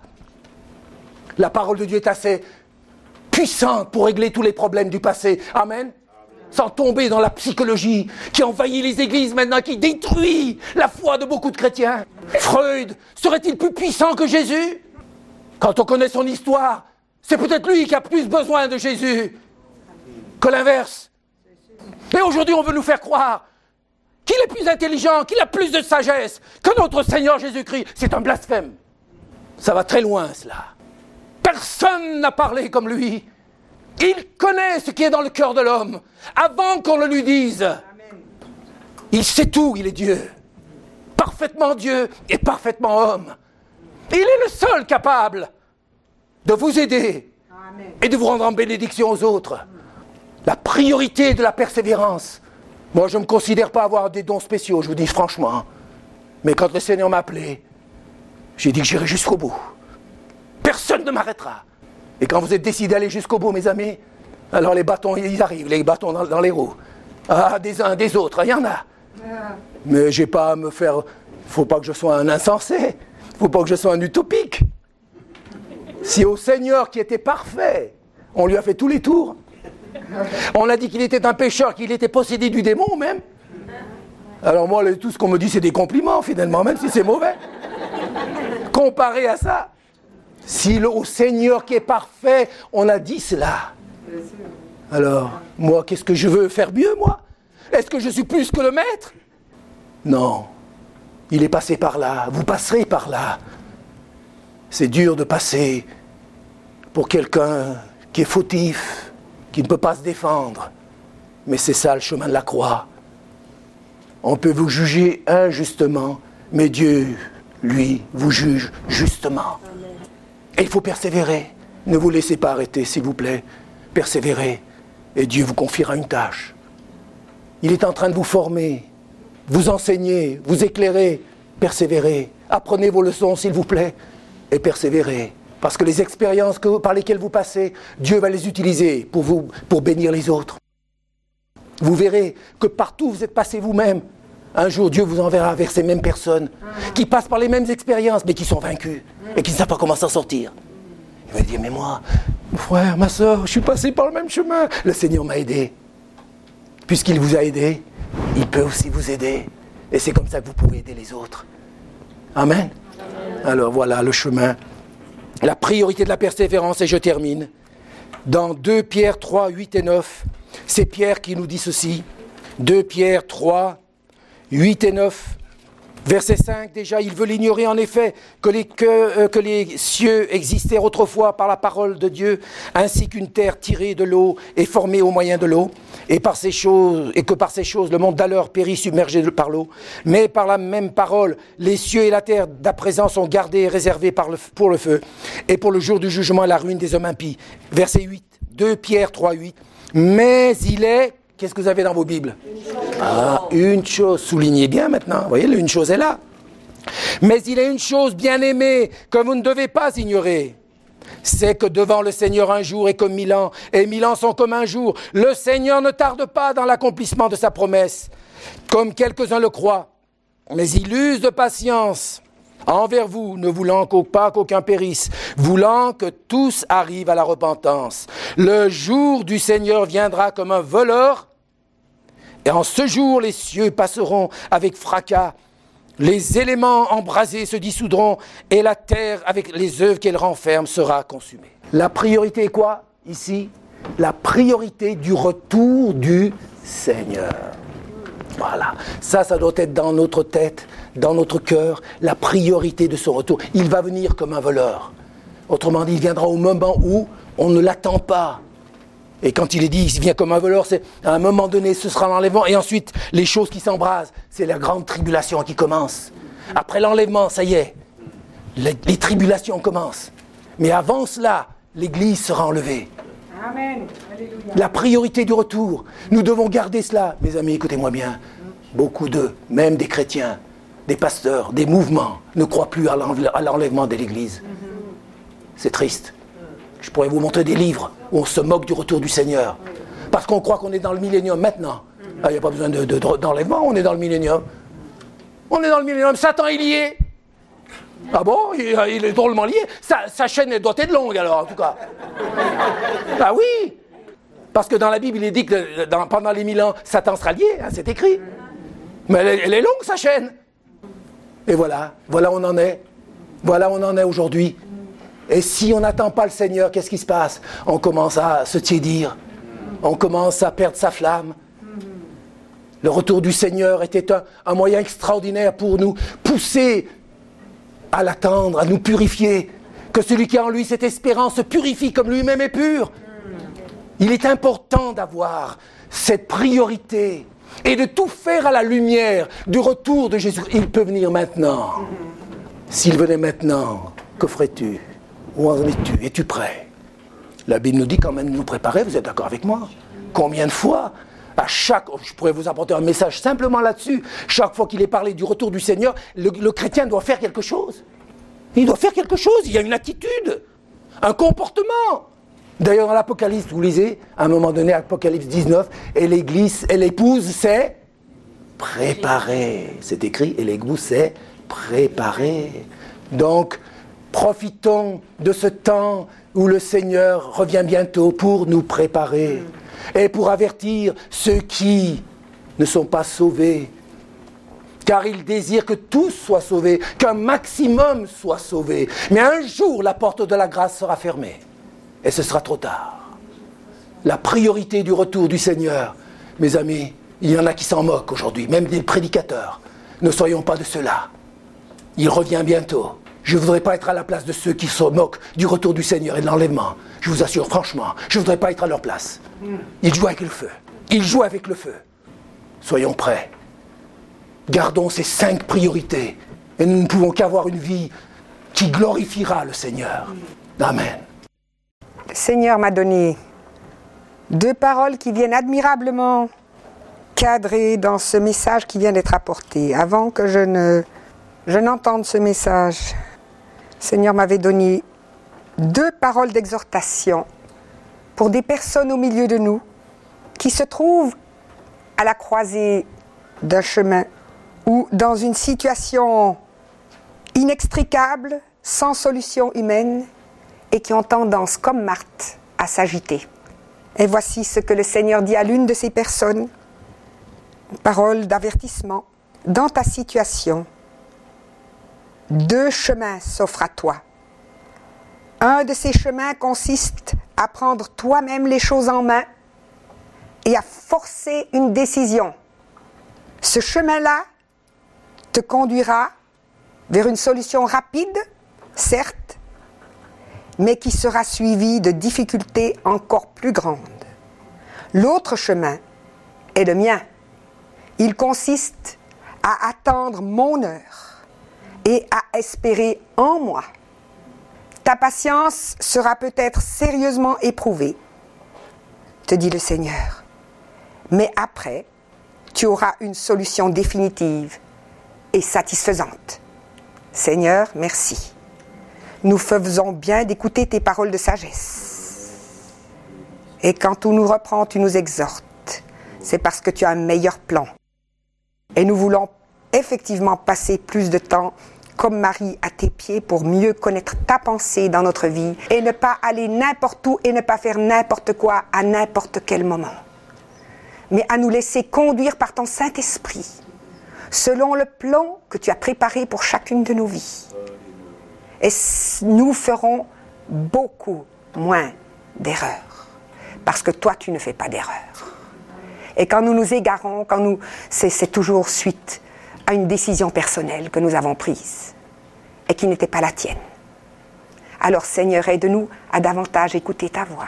La parole de Dieu est assez puissante pour régler tous les problèmes du passé. Amen. Sans tomber dans la psychologie qui envahit les églises maintenant, qui détruit la foi de beaucoup de chrétiens. Freud serait-il plus puissant que Jésus? Quand on connaît son histoire, c'est peut-être lui qui a plus besoin de Jésus que l'inverse. Et aujourd'hui, on veut nous faire croire qu'il est plus intelligent, qu'il a plus de sagesse que notre Seigneur Jésus-Christ. C'est un blasphème. Ça va très loin, cela. Personne n'a parlé comme lui. Il connaît ce qui est dans le cœur de l'homme, avant qu'on le lui dise. Amen. Il sait tout, il est Dieu. Parfaitement Dieu et parfaitement homme. Il est le seul capable de vous aider. Amen. Et de vous rendre en bénédiction aux autres. La priorité de la persévérance. Moi, je ne me considère pas avoir des dons spéciaux, je vous dis franchement. Mais quand le Seigneur m'a appelé, j'ai dit que j'irai jusqu'au bout. Personne ne m'arrêtera. Et quand vous êtes décidé d'aller jusqu'au bout, mes amis, alors les bâtons, ils arrivent, les bâtons dans, dans les roues. Ah, des uns, des autres, il y en a. Mais j'ai pas à me faire... Il ne faut pas que je sois un insensé. Il ne faut pas que je sois un utopique. Si au Seigneur qui était parfait, on lui a fait tous les tours, on a dit qu'il était un pécheur, qu'il était possédé du démon même. Alors moi, tout ce qu'on me dit, c'est des compliments finalement, même si c'est mauvais. Comparé à ça, si le, au Seigneur qui est parfait, on a dit cela. Alors, moi, qu'est-ce que je veux faire mieux, moi? Est-ce que je suis plus que le maître? Non. Il est passé par là. Vous passerez par là. C'est dur de passer pour quelqu'un qui est fautif, qui ne peut pas se défendre. Mais c'est ça le chemin de la croix. On peut vous juger injustement, mais Dieu, lui, vous juge justement. Et il faut persévérer. Ne vous laissez pas arrêter, s'il vous plaît. Persévérez, et Dieu vous confiera une tâche. Il est en train de vous former, vous enseigner, vous éclairer. Persévérez. Apprenez vos leçons, s'il vous plaît, et persévérez. Parce que les expériences que, par lesquelles vous passez, Dieu va les utiliser pour, vous, pour bénir les autres. Vous verrez que partout où vous êtes passé vous-même, un jour Dieu vous enverra vers ces mêmes personnes qui passent par les mêmes expériences, mais qui sont vaincues et qui ne savent pas comment s'en sortir. Il va dire, mais moi, mon frère, ma soeur, je suis passé par le même chemin. Le Seigneur m'a aidé. Puisqu'il vous a aidé, il peut aussi vous aider. Et c'est comme ça que vous pouvez aider les autres. Amen. Alors voilà le chemin. La priorité de la persévérance, et je termine. Dans deux Pierre trois, huit et neuf, c'est Pierre qui nous dit ceci. deux Pierre trois, huit et neuf. Verset cinq, déjà, il veut l'ignorer en effet, que les, que, euh, que les cieux existèrent autrefois par la parole de Dieu, ainsi qu'une terre tirée de l'eau et formée au moyen de l'eau, et, par ces choses, et que par ces choses le monde d'alors périt submergé par l'eau. Mais par la même parole, les cieux et la terre d'à présent sont gardés et réservés par le, pour le feu, et pour le jour du jugement et la ruine des hommes impies. Verset huit, deux Pierre trois, huit. Mais il est... Qu'est-ce que vous avez dans vos Bibles ? Ah, une chose, soulignez bien maintenant, vous voyez, une chose est là. Mais il est une chose bien aimée que vous ne devez pas ignorer. C'est que devant le Seigneur un jour est comme mille ans, et mille ans sont comme un jour. Le Seigneur ne tarde pas dans l'accomplissement de sa promesse, comme quelques-uns le croient. Mais il use de patience envers vous, ne voulant pas qu'aucun périsse, voulant que tous arrivent à la repentance. Le jour du Seigneur viendra comme un voleur, et en ce jour les cieux passeront avec fracas, les éléments embrasés se dissoudront, et la terre avec les œuvres qu'elle renferme sera consumée. La priorité est quoi ici ? La priorité du retour du Seigneur. Voilà, ça, ça doit être dans notre tête, dans notre cœur, la priorité de son retour. Il va venir comme un voleur. Autrement dit, il viendra au moment où on ne l'attend pas. Et quand il est dit, il vient comme un voleur, c'est à un moment donné, ce sera l'enlèvement. Et ensuite, les choses qui s'embrasent, c'est la grande tribulation qui commence. Après l'enlèvement, ça y est, les, les tribulations commencent. Mais avant cela, l'Église sera enlevée. Amen. Alléluia. La priorité du retour. Nous devons garder cela. Mes amis, écoutez-moi bien. Beaucoup d'eux, même des chrétiens, des pasteurs, des mouvements, ne croient plus à l'enlèvement de l'Église. C'est triste. Je pourrais vous montrer des livres où on se moque du retour du Seigneur. Parce qu'on croit qu'on est dans le millénium maintenant. Il n'y a pas besoin de, de, de, d'enlèvement, on est dans le millénium. On est dans le millénium. Satan, il y est. Ah bon, il, il est drôlement lié. Sa, sa chaîne, elle doit être longue alors, en tout cas. Ah oui. Parce que dans la Bible, il est dit que dans, pendant les mille ans, Satan sera lié, hein, c'est écrit. Mais elle, elle est longue, sa chaîne. Et voilà, voilà où on en est. Voilà où on en est aujourd'hui. Et si on n'attend pas le Seigneur, qu'est-ce qui se passe ? On commence à se tiédir. On commence à perdre sa flamme. Le retour du Seigneur était un, un moyen extraordinaire pour nous pousser à l'attendre, à nous purifier. Que celui qui a en lui cette espérance se purifie comme lui-même est pur. Il est important d'avoir cette priorité et de tout faire à la lumière du retour de Jésus. Il peut venir maintenant. S'il venait maintenant, que ferais-tu ? Où en es-tu ? Es-tu prêt ? La Bible nous dit quand même de nous préparer, vous êtes d'accord avec moi ? Combien de fois ? À chaque, je pourrais vous apporter un message simplement là-dessus. Chaque fois qu'il est parlé du retour du Seigneur, le, le chrétien doit faire quelque chose. Il doit faire quelque chose, il y a une attitude, un comportement. D'ailleurs, dans l'Apocalypse, vous lisez, à un moment donné, Apocalypse dix-neuf, et l'église, et l'épouse s'est préparée. C'est écrit, et l'épouse s'est préparée. Donc, profitons de ce temps où le Seigneur revient bientôt pour nous préparer et pour avertir ceux qui ne sont pas sauvés. Car il désire que tous soient sauvés, qu'un maximum soit sauvé. Mais un jour, la porte de la grâce sera fermée. Et ce sera trop tard. La priorité du retour du Seigneur, mes amis, il y en a qui s'en moquent aujourd'hui, même des prédicateurs. Ne soyons pas de ceux-là. Il revient bientôt. Je ne voudrais pas être à la place de ceux qui se moquent du retour du Seigneur et de l'enlèvement. Je vous assure, franchement, je ne voudrais pas être à leur place. Ils jouent avec le feu. Ils jouent avec le feu. Soyons prêts. Gardons ces cinq priorités. Et nous ne pouvons qu'avoir une vie qui glorifiera le Seigneur. Amen. Le Seigneur m'a donné deux paroles qui viennent admirablement cadrer dans ce message qui vient d'être apporté. Avant que je ne je n'entende ce message, le Seigneur m'avait donné deux paroles d'exhortation pour des personnes au milieu de nous qui se trouvent à la croisée d'un chemin ou dans une situation inextricable, sans solution humaine, et qui ont tendance, comme Marthe, à s'agiter. Et voici ce que le Seigneur dit à l'une de ces personnes, une parole d'avertissement. Dans ta situation, deux chemins s'offrent à toi. Un de ces chemins consiste à prendre toi-même les choses en main et à forcer une décision. Ce chemin-là te conduira vers une solution rapide, certes, mais qui sera suivie de difficultés encore plus grandes. L'autre chemin est le mien. Il consiste à attendre mon heure et à espérer en moi. Ta patience sera peut-être sérieusement éprouvée, te dit le Seigneur. Mais après, tu auras une solution définitive et satisfaisante. Seigneur, merci. Nous faisons bien d'écouter tes paroles de sagesse. Et quand tu nous reprends, tu nous exhortes. C'est parce que tu as un meilleur plan. Et nous voulons effectivement passer plus de temps comme Marie à tes pieds pour mieux connaître ta pensée dans notre vie et ne pas aller n'importe où et ne pas faire n'importe quoi à n'importe quel moment. Mais à nous laisser conduire par ton Saint-Esprit selon le plan que tu as préparé pour chacune de nos vies. Et nous ferons beaucoup moins d'erreurs. Parce que toi, tu ne fais pas d'erreurs. Et quand nous nous égarons, quand nous, c'est, c'est toujours suite à une décision personnelle que nous avons prise et qui n'était pas la tienne. Alors, Seigneur, aide-nous à davantage écouter ta voix.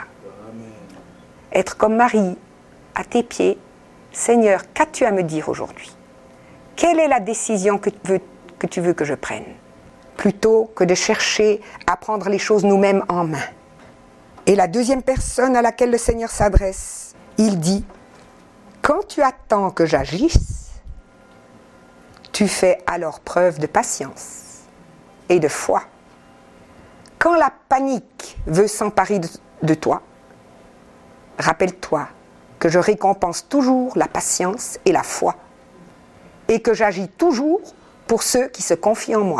Être comme Marie, à tes pieds. Seigneur, qu'as-tu à me dire aujourd'hui? Quelle est la décision que tu veux que, tu veux que je prenne? Plutôt que de chercher à prendre les choses nous-mêmes en main. Et la deuxième personne à laquelle le Seigneur s'adresse, il dit, quand tu attends que j'agisse, tu fais alors preuve de patience et de foi. Quand la panique veut s'emparer de, de toi, rappelle-toi que je récompense toujours la patience et la foi et que j'agis toujours pour ceux qui se confient en moi.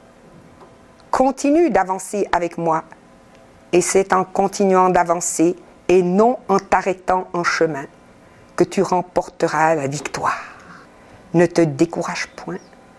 Continue d'avancer avec moi et c'est en continuant d'avancer et non en t'arrêtant en chemin que tu remporteras la victoire. Ne te décourage point,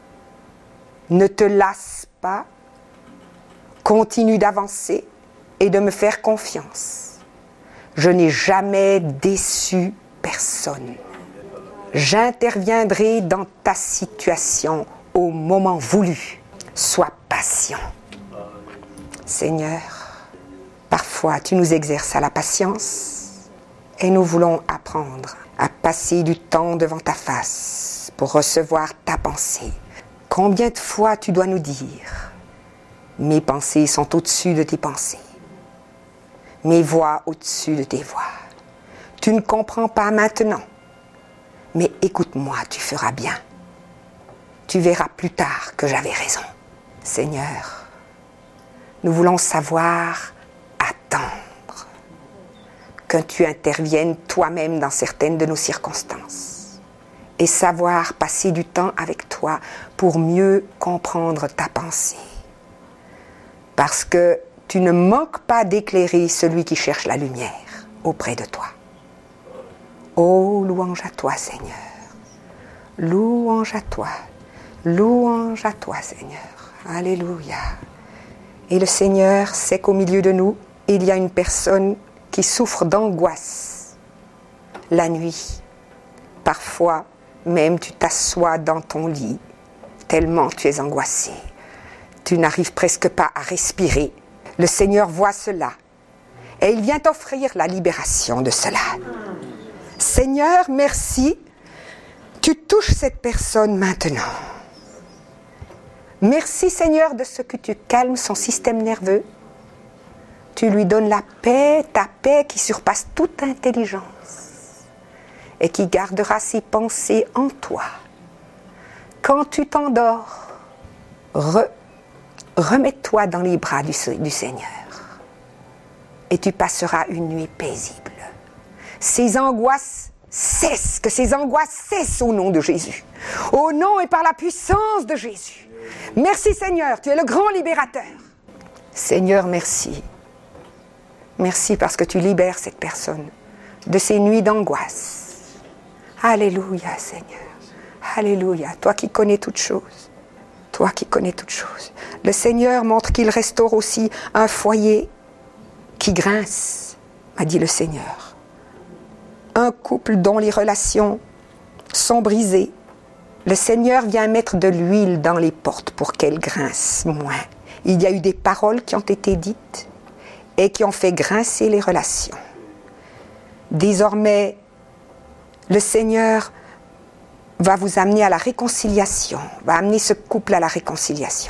ne te lasse pas, continue d'avancer et de me faire confiance. Je n'ai jamais déçu personne. J'interviendrai dans ta situation au moment voulu. Sois patient. Seigneur, parfois tu nous exerces à la patience et nous voulons apprendre à passer du temps devant ta face pour recevoir ta pensée. Combien de fois tu dois nous dire « Mes pensées sont au-dessus de tes pensées, mes voix au-dessus de tes voix. Tu ne comprends pas maintenant, mais écoute-moi, tu feras bien. Tu verras plus tard que j'avais raison. » Seigneur, nous voulons savoir attendre, que tu interviennes toi-même dans certaines de nos circonstances et savoir passer du temps avec toi pour mieux comprendre ta pensée. Parce que tu ne manques pas d'éclairer celui qui cherche la lumière auprès de toi. Oh, louange à toi, Seigneur. Louange à toi. Louange à toi, Seigneur. Alléluia. Et le Seigneur sait qu'au milieu de nous, il y a une personne qui souffre d'angoisse la nuit. Parfois, même tu t'assois dans ton lit, tellement tu es angoissé, Tu n'arrives presque pas à respirer. Le Seigneur voit cela. Et il vient t'offrir la libération de cela. Seigneur, merci. Tu touches cette personne maintenant. Merci Seigneur de ce que tu calmes son système nerveux. Tu lui donnes la paix, ta paix qui surpasse toute intelligence et qui gardera ses pensées en toi. Quand tu t'endors, re, remets-toi dans les bras du, du Seigneur et tu passeras une nuit paisible. Ces angoisses cessent, que ces angoisses cessent au nom de Jésus. Au nom et par la puissance de Jésus. Merci Seigneur, tu es le grand libérateur. Seigneur, merci. Merci parce que tu libères cette personne de ces nuits d'angoisse. Alléluia Seigneur. Alléluia. Toi qui connais toutes choses. Toi qui connais toutes choses. Le Seigneur montre qu'il restaure aussi un foyer qui grince, m'a dit le Seigneur. Un couple dont les relations sont brisées. Le Seigneur vient mettre de l'huile dans les portes pour qu'elles grincent moins. Il y a eu des paroles qui ont été dites et qui ont fait grincer les relations. Désormais, le Seigneur va vous amener à la réconciliation, va amener ce couple à la réconciliation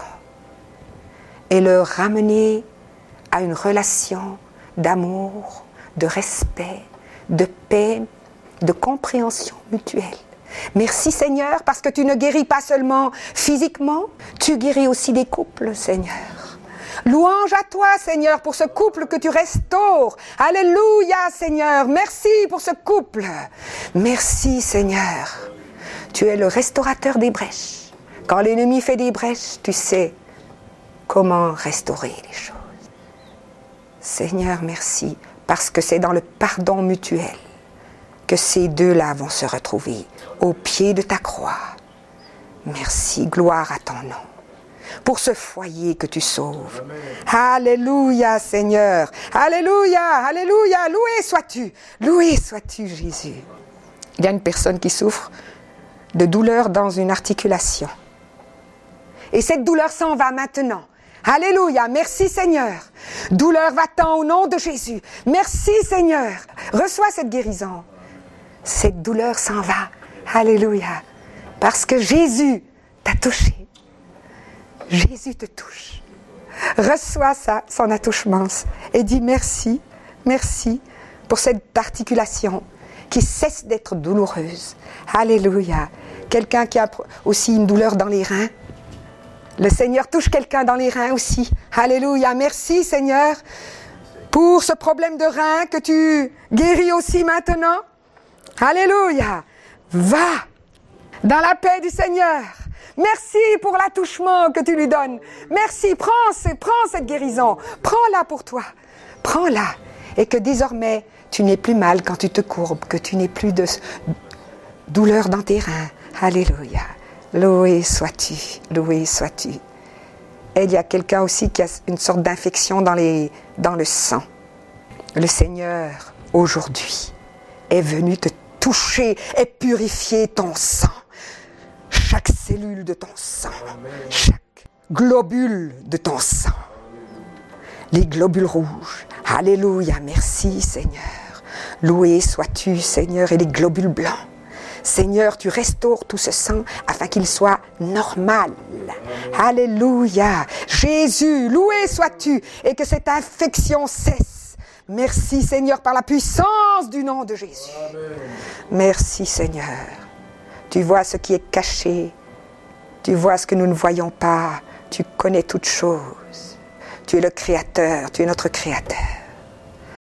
et le ramener à une relation d'amour, de respect, de paix, de compréhension mutuelle. Merci Seigneur parce que tu ne guéris pas seulement physiquement, tu guéris aussi des couples, Seigneur. Louange à toi, Seigneur, pour ce couple que tu restaures. Alléluia, Seigneur. Merci pour ce couple. Merci, Seigneur. Tu es le restaurateur des brèches. Quand l'ennemi fait des brèches, tu sais comment restaurer les choses. Seigneur, merci, parce que c'est dans le pardon mutuel que ces deux-là vont se retrouver au pied de ta croix. Merci, gloire à ton nom. Pour ce foyer que tu sauves. Amen. Alléluia, Seigneur. Alléluia, alléluia. Loué sois-tu. Loué sois-tu, Jésus. Il y a une personne qui souffre de douleur dans une articulation. Et cette douleur s'en va maintenant. Alléluia. Merci, Seigneur. Douleur va-t'en au nom de Jésus. Merci, Seigneur. Reçois cette guérison. Cette douleur s'en va. Alléluia. Parce que Jésus t'a touché. Jésus te touche. Reçois ça, son attouchement et dis merci, merci pour cette articulation qui cesse d'être douloureuse. Alléluia. Quelqu'un qui a aussi une douleur dans les reins. Le Seigneur touche quelqu'un dans les reins aussi. Alléluia. Merci Seigneur pour ce problème de rein que tu guéris aussi maintenant. Alléluia. Va dans la paix du Seigneur. Merci pour l'attouchement que tu lui donnes. Merci, prends, prends cette guérison. Prends-la pour toi. Prends-la. Et que désormais, tu n'aies plus mal quand tu te courbes, que tu n'aies plus de douleur dans tes reins. Alléluia. Loué sois-tu. Loué sois-tu. Et il y a quelqu'un aussi qui a une sorte d'infection dans, les, dans le sang. Le Seigneur, aujourd'hui, est venu te toucher et purifier ton sang. Chaque cellule de ton sang, chaque globule de ton sang, les globules rouges. Alléluia, merci Seigneur. Loué sois-tu Seigneur et les globules blancs. Seigneur, tu restaures tout ce sang afin qu'il soit normal. Alléluia. Jésus, loué sois-tu et que cette infection cesse. Merci Seigneur par la puissance du nom de Jésus. Merci Seigneur. Tu vois ce qui est caché. Tu vois ce que nous ne voyons pas. Tu connais toutes choses. Tu es le Créateur. Tu es notre Créateur.